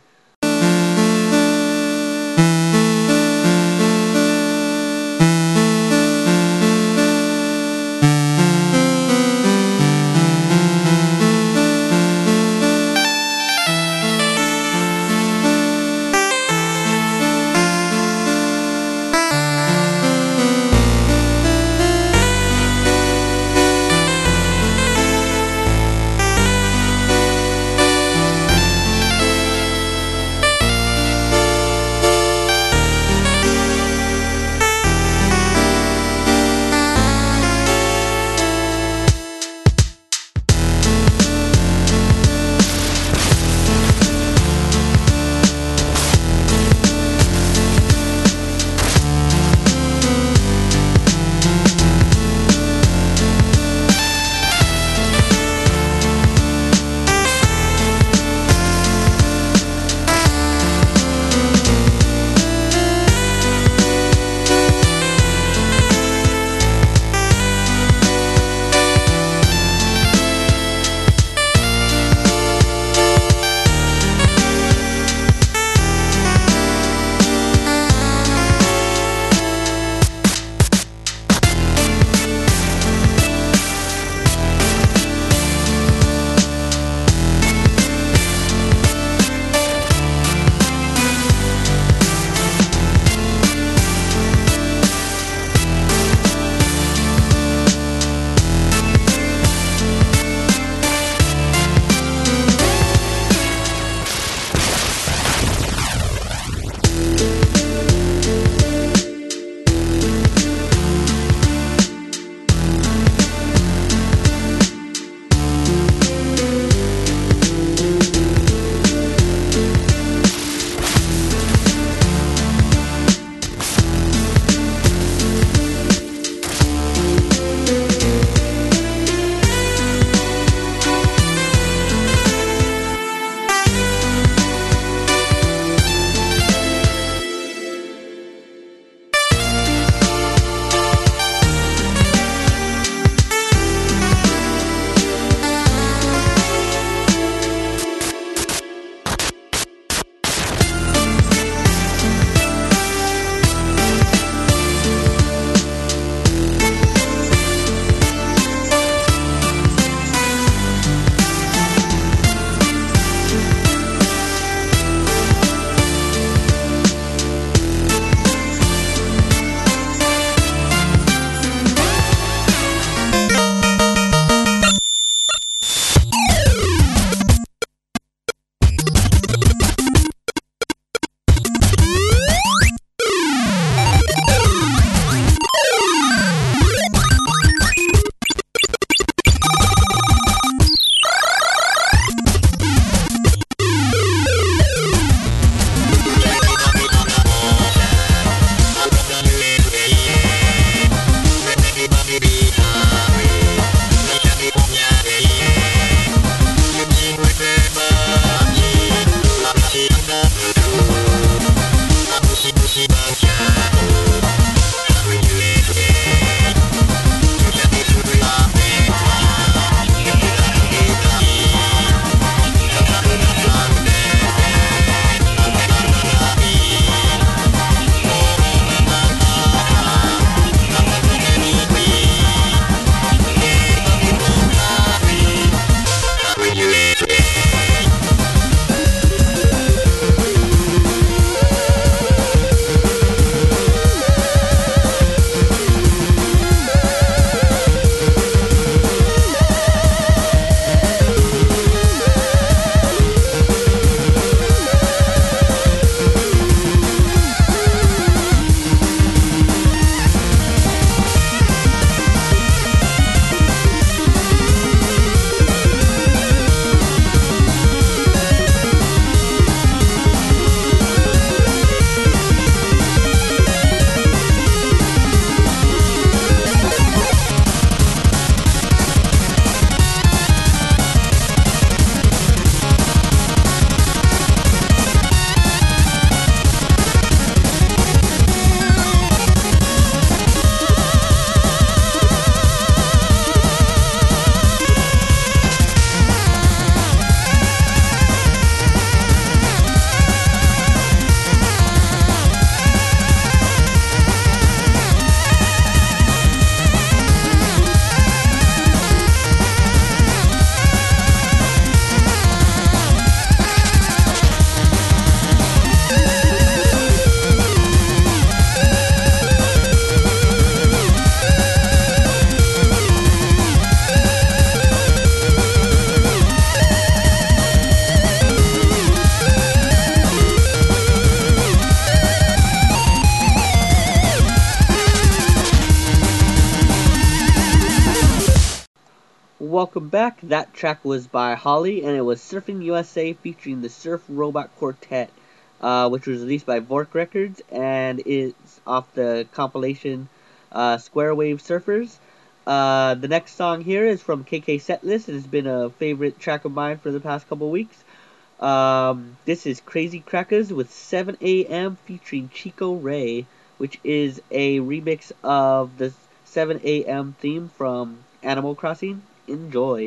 welcome back. That track was by Holly, and it was Surfing U S A featuring the Surf Robot Quartet, uh, which was released by Vork Records, and is off the compilation uh, Square Wave Surfers. Uh, the next song here is from K K Setlist. It has been a favorite track of mine for the past couple weeks. Um, this is Crazy Crackers with seven A M featuring Chico Ray, which is a remix of the seven A M theme from Animal Crossing. Enjoy.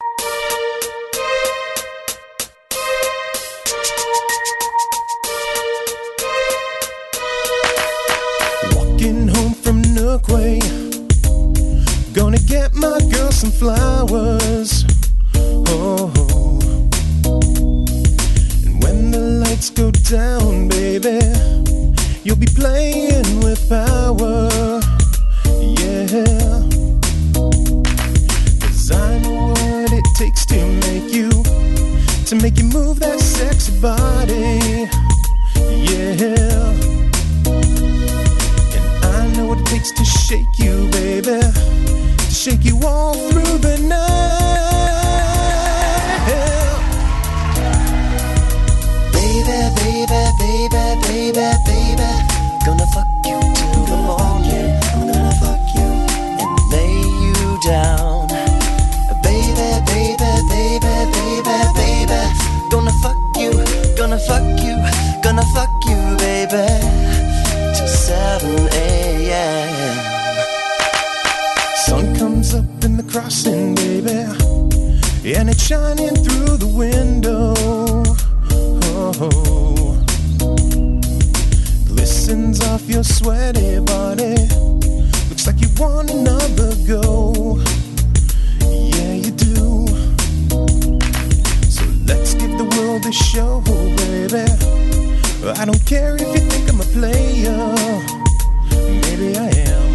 Walking home from Nookway, gonna get my girl some flowers. Oh, and when the lights go down, baby, you'll be playing with power. Yeah, 'cause I know what it takes to make you, to make you move that sexy body. Yeah, and I know what it takes to shake you, baby, to shake you all through the night. Baby, baby, baby, baby, baby, gonna fuck you till the morning. I'm gonna fuck you and lay you down. Baby, baby, baby, baby, baby, gonna fuck you, gonna fuck you, gonna fuck you, baby, till seven A M Sun comes up in the crossing, baby, and it's shining through the window. Oh, glistens off your sweaty body. Looks like you want another go. Yeah, you do. So let's give the world a show, baby. I don't care if you think I'm a player. Maybe I am.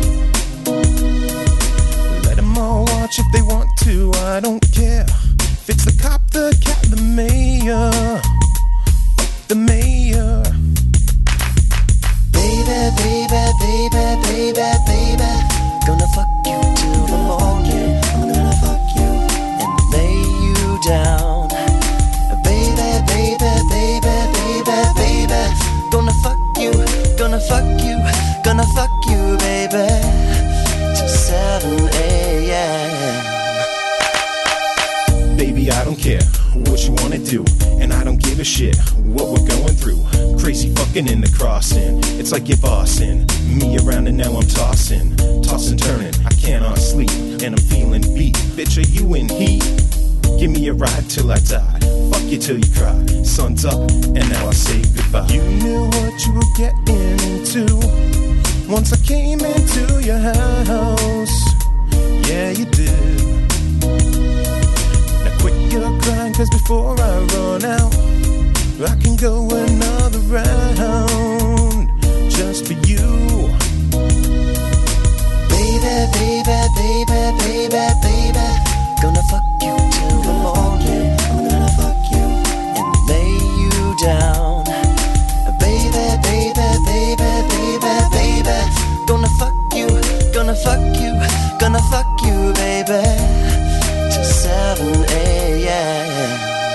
Let them all watch if they want to. I don't care if it's the cop, the cat, the mayor. The mayor. Baby, baby, baby, baby, baby, gonna fuck you till the morning. I'm gonna fuck you and lay you down. Baby, baby, baby, baby, baby, gonna fuck you, gonna fuck you, gonna fuck you, baby, till seven A M Baby, I don't care what you wanna do, and I don't give a shit what we're going through. Crazy fucking in the crossing, it's like you're bossing me around and now I'm tossing, tossing, turning, I cannot sleep, and I'm feeling beat. Bitch, are you in heat? Give me a ride till I die, fuck you till you cry. Sun's up, and now I say goodbye. You knew what you were getting into once I came into your house. Yeah, you did. Quit your crying, 'cause before I run out, I can go another round just for you. Baby, baby, baby, baby, baby, gonna fuck you till the morning. I'm gonna fuck you and lay you down. Baby, baby, baby, baby, baby, gonna fuck you, gonna fuck you, gonna fuck you, baby, till seven A M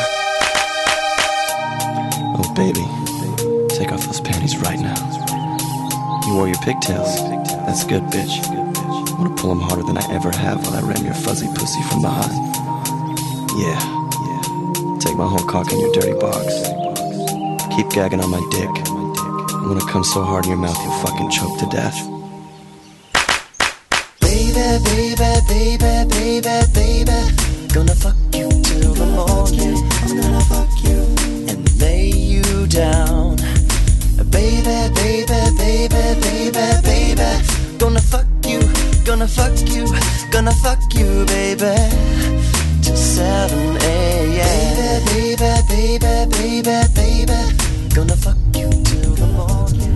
Oh baby, take off those panties right now. You wore your pigtails. That's good, bitch. I wanna pull them harder than I ever have while I ram your fuzzy pussy from behind. Yeah, yeah. Take my whole cock in your dirty box. Keep gagging on my dick. I wanna come so hard in your mouth you'll fucking choke to death. Baby, baby, baby, baby, baby, gonna fuck you till the morning. I'm gonna fuck you and lay you down. Baby, baby, baby, baby, baby, gonna fuck you, gonna fuck you, gonna fuck you, baby, till seven A M Baby, baby, baby, baby, baby, gonna fuck you till the morning.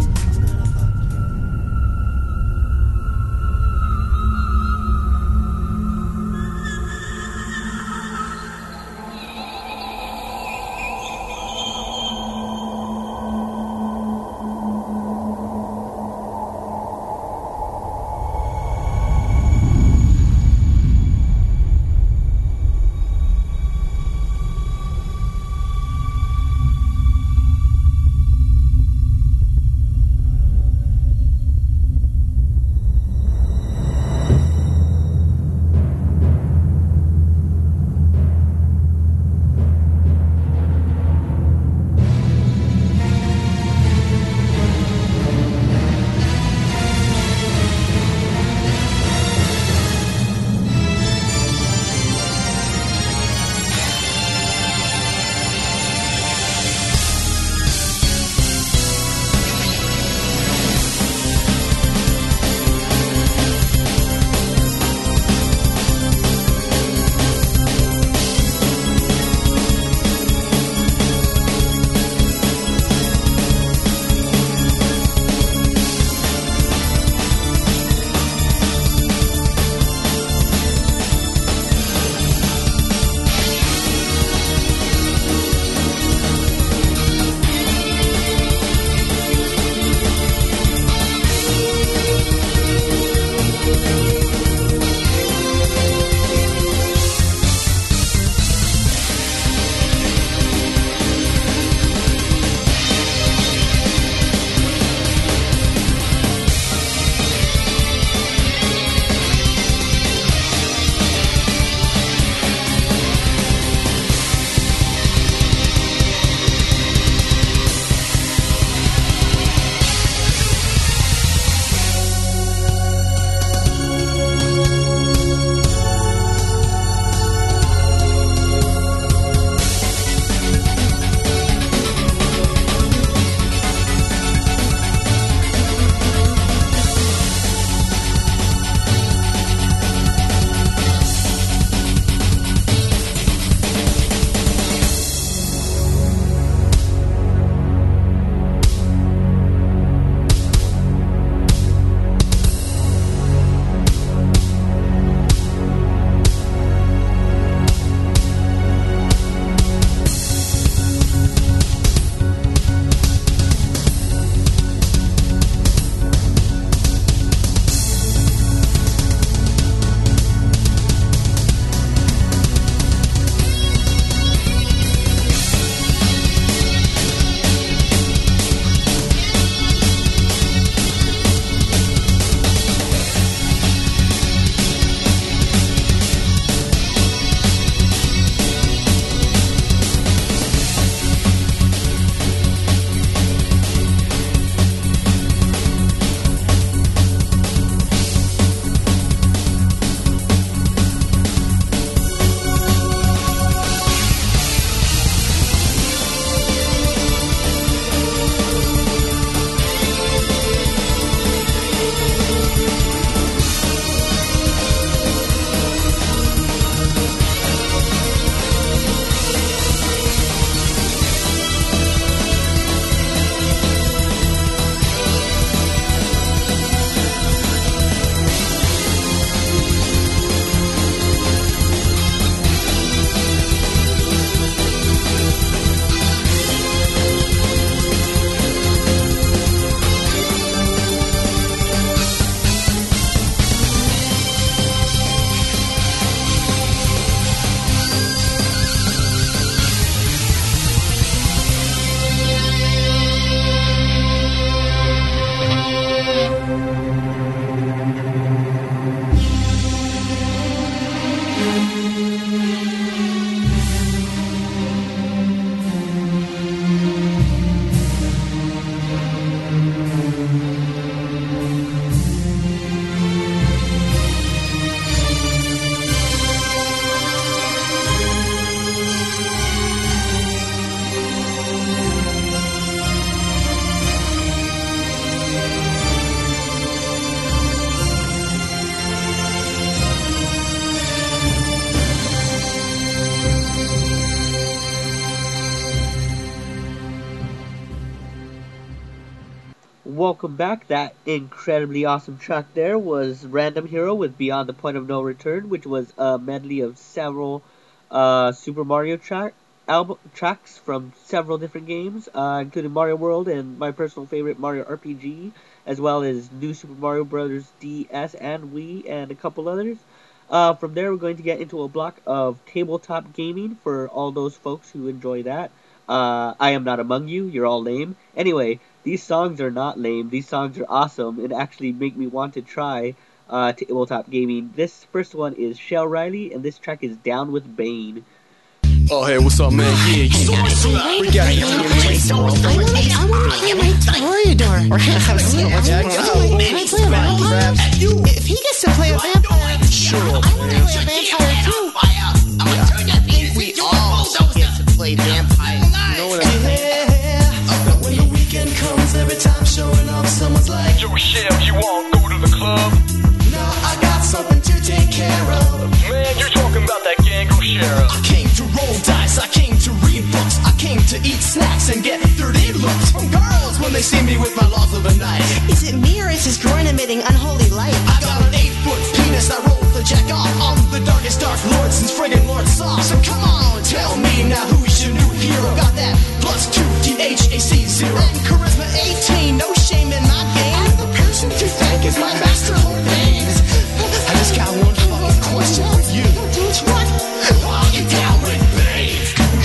welcome back. That incredibly awesome track there was Random Hero with Beyond the Point of No Return, which was a medley of several uh, Super Mario track album tracks from several different games, uh, including Mario World and my personal favorite Mario R P G, as well as New Super Mario Bros. D S and Wii, and a couple others. Uh, from there, we're going to get into a block of tabletop gaming for all those folks who enjoy that. Uh, I am not among you. You're all lame. Anyway, these songs are not lame. These songs are awesome and actually make me want to try uh, tabletop gaming. This first one is Shell Riley, and this track is Down with Bane. Oh, hey, what's up, man? Yeah, yeah. We got you. I want to play my Toreador. We're gonna have so much fun. Can I play a vampire? If he gets to play a vampire, sure. I want to play a vampire too. We all get to play vampire. You know what I'm saying? But when the weekend comes, every time showing up, someone's like, Yo, Shell, you won't go to the club? no, I got something to take care of. Man, you're talking about that Gango Sheriff. I came to roll dice, I came to read books, I came to eat snacks and get dirty looks from girls when they see me with my laws of a night. Is it me or is his groin emitting unholy light? I got an eight-foot penis, I roll the jack off. I'm the darkest dark lord since friggin' Lord Saw. So come on, tell me now who's your new hero? Got that plus two T H A C zero and charisma eighteen, no shame in my game. I'm the person you think is my master of things. I just got one fucking question for you. What? Are you down with me?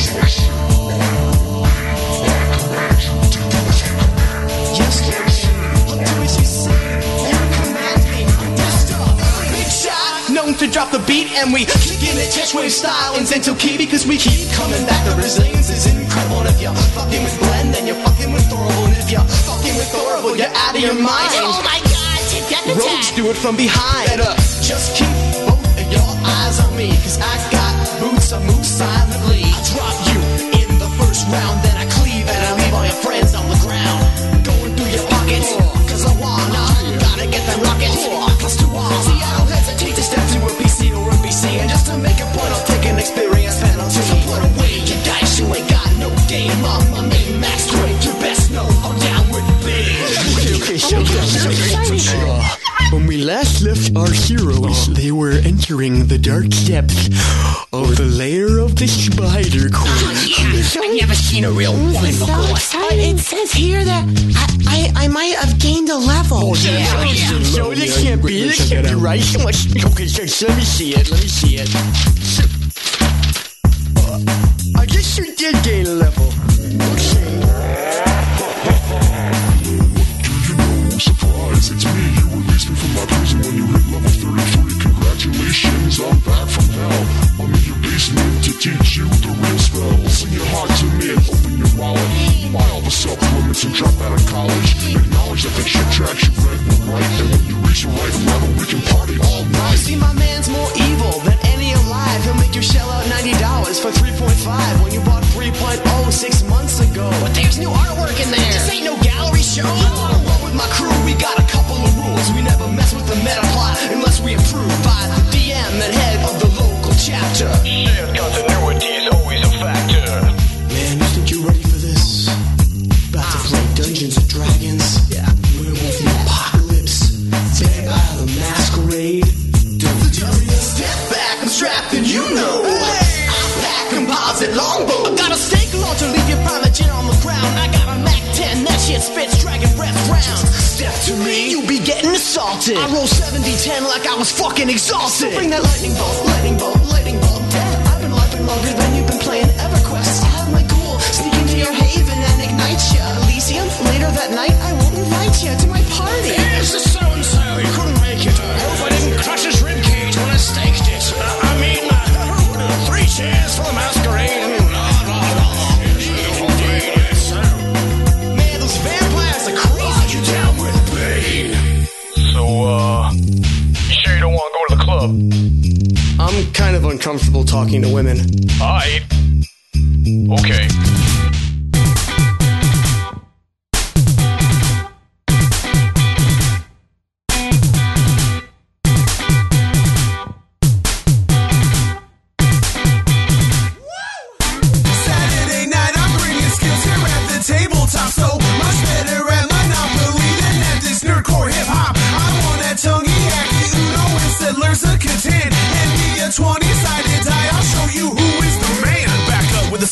Yes, I'll do as you say. You command me. Yes, big shot, known to drop the beat, and we kick in a chest wave style in Zentoki because we keep coming back. The resilience is incredible. And if you're fucking with Glenn, then you're fucking with Thorable. And if you're fucking with Thorable, you're out of your mind. Oh my god, take that Rogues attack! do it from behind. Better just keep both of your eyes on me, cause I got boots, I move silently. I drop you in the first round, then I cleave and I leave all your friends on the ground. Going through your pockets, cause I wanna. Gotta get them rockets, plus two walls. See, I don't hesitate to step to a P C or a B C, and just to make a point, I'll take an experience penalty. So put away your dice, you ain't got no game. I'm my main max trade, you best know I'm down with big. Okay, okay, show down, show down. When we last left our heroes, they were entering the dark depths of the lair of the Spider Queen. I've never seen a real woman before. It says here that I, I, I might have gained a level. Oh, yeah, yeah, yeah. No, this can't be, this can't be right. So much. Okay, so let me see it, let me see it. Uh, I guess you did gain a level. Okay. Surprise, it's me. You released me from my prison when you hit level thirty-three. Congratulations, I'm back from hell. I'm in your basement to teach you the real spells. Sing your heart to me and open your wallet. Buy all the supplements and drop out of college. Acknowledge that the shit tracks you read were right. And when you reach the right level, we can party all night. See, my man's more evil than any alive. He'll make you shell out ninety dollars for three point five when you bought three point oh six months ago. But there's new artwork in there. This ain't no gallery show. Along with my crew, we got a couple of rules. We never mess with the meta plot unless we approve by the D M and head of the local chapter. Shared continuity is always a factor. Man, you think you're ready for this? About to play Dungeons and Dragons? Yeah. Werewolf the Apocalypse? Vampire the Masquerade? Delirious? Step back, I'm strapped and you know. Hey! I pack composite longbow. I got a stake launcher, leave your primogen on the ground. I got a Mac ten, that shit spits dragon breath round. Step to me, you be getting assaulted. I roll seventy ten like I was fucking exhausted. So bring that lightning bolt, lightning bolt, lightning bolt. Dead. I've been living longer than you've been playing EverQuest. I have my ghoul sneak into your haven and ignite ya. Elysium, later that night I won't invite ya to my party. Here's the so-and-so, he couldn't make it. I hope I didn't crush his ribcage when I staked it. Uh, I mean, uh, three cheers for the masquerade. And, uh, Man, those vampires are crazy. you down with Bane? So, uh, you sure you don't want to go to the club? I'm kind of uncomfortable talking to women. Alright. Okay. Saturday night, I'm bringing skills here at the tabletop, so much better at Monopoly than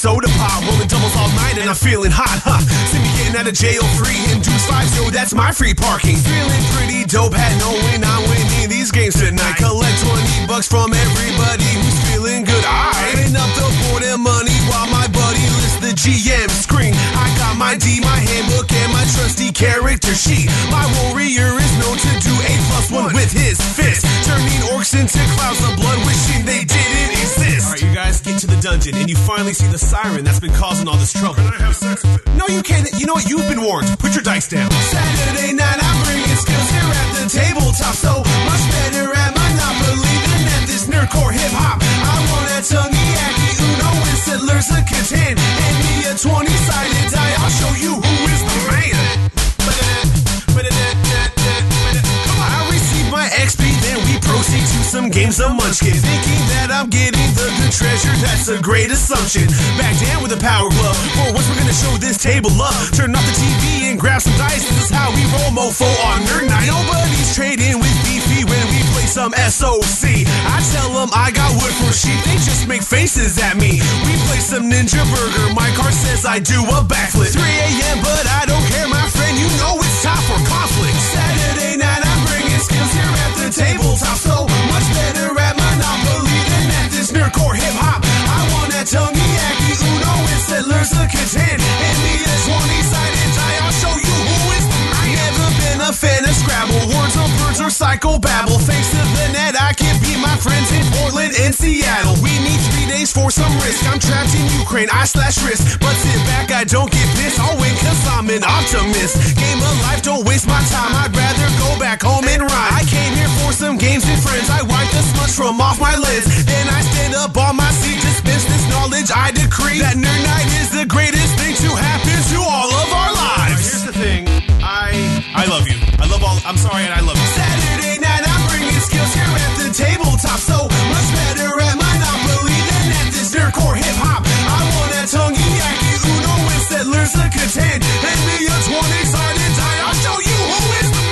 soda pop, rolling doubles all night and I'm feeling hot, huh? See me getting out of jail free and Deuce five, yo, that's my free parking. Feeling pretty dope, had no win, I'm winning these games tonight. Collect twenty bucks from everybody who's feeling good. I ain't up the board and money while my buddy lists the G M screen. I got my D, my handbook, and my trusty character sheet. My warrior is known to do a plus one with his fist, turning orcs into clouds of blood, wishing they didn't exist. Alright, you guys get to the dungeon and you finally see the siren that's been causing all this trouble. Can I have sex with it? No, you can't. You know what? You've been warned. Put your dice down. Saturday night, I'm bringing skills here at the tabletop, so much better at Monopoly than at this nerdcore hip hop. I want that tongue-y-acky Uno and Settlers of Catan. Hand me a twenty-sided die, I'll show you who is the man. I receive my X P, then we proceed to some games of Munchkin. Thinking that I'm getting the good treasure, that's a great assumption. Back down with a power glove, for once we're gonna show this table love. Turn off the T V and grab some dice, this is how we roll mofo on Nerd Night. Nobody's trading with Beefy when we play some S O C. I tell them I got wood for sheep, they just make faces at me. We play some Ninja Burger, my car says I do a backflip. three a.m. but I don't care, my friend, you know it's time for conflict. Saturday night, I'm bringing skills here at the tabletop, so much better at Monopoly than at this nerdcore hip-hop. I want that tongue-y-acky Uno and Settlers of Catan. Hand me a twenty-sided die, I'll show you who is the man. Never been a fan of Scrabble, words or birds or psychobabble. Thanks to the net, I can beat my friends in Portland and Seattle. We need three days for some risk, I'm trapped in Ukraine, I slash risk. But sit back, I don't get pissed, I'll win cause I'm an optimist. Game of life, don't waste my time, I'd rather go back home and rhyme. I came here for some games and friends, I wipe the smudge from off my lids. Then I stand up on my seat, dispense this knowledge, I decree that Nerd Night is the greatest thing to happen to all of our lives. Now here's the thing, I I love you. I love all, I'm sorry and I love you. Saturday night, I'm bringing skills here at the tabletop, so much better at Monopoly than at this nerdcore hip-hop. I want that tongue-y-acky Uno and Settlers of Catan. Hand me a twenty-sided die, I'll show you who is the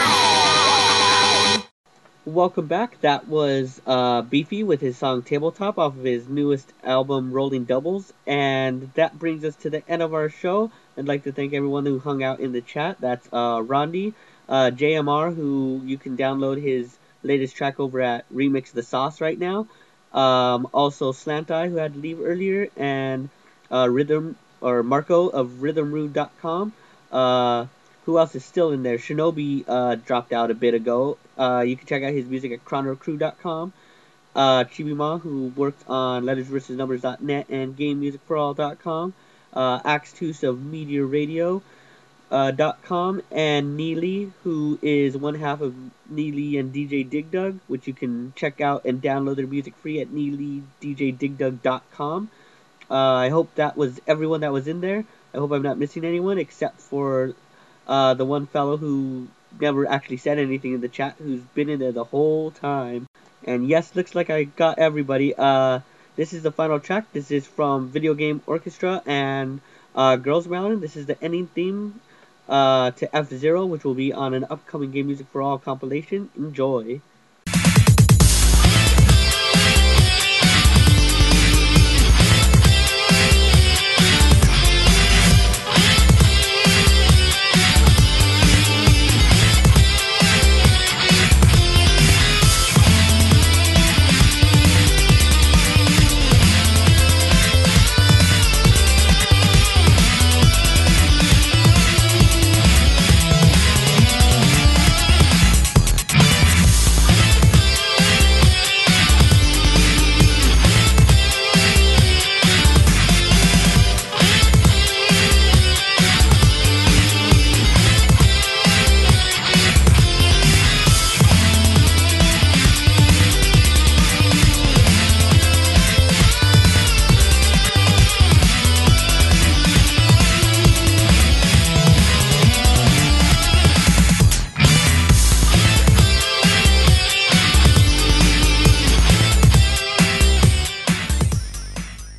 man. Welcome back. That was uh, Beefy with his song Tabletop off of his newest album Rolling Doubles. And that brings us to the end of our show. I'd like to thank everyone who hung out in the chat. That's uh, Rondi, uh, J M R, who you can download his latest track over at Remix the Sauce right now. Um, also Slant Eye, who had to leave earlier, and uh, Rhythm or Marco of rhythm rude dot com. Uh, who else is still in there? Shinobi uh, dropped out a bit ago. Uh, you can check out his music at chrono crew dot com. Uh, Chibima, who worked on letters versus numbers dot net and game music for all dot com. Uh, Axtus of meteor radio dot com, uh, and Neely, who is one half of Neely and D J Dig Dug, which you can check out and download their music free at neely d j dig dug dot com. Uh, I hope that was everyone that was in there. I hope I'm not missing anyone except for uh, the one fellow who never actually said anything in the chat, who's been in there the whole time. And yes, looks like I got everybody. Uh, this is the final track. This is from Video Game Orchestra and uh, Girls Mountain. This is the ending theme uh, to F-Zero, which will be on an upcoming Game Music for All compilation. Enjoy.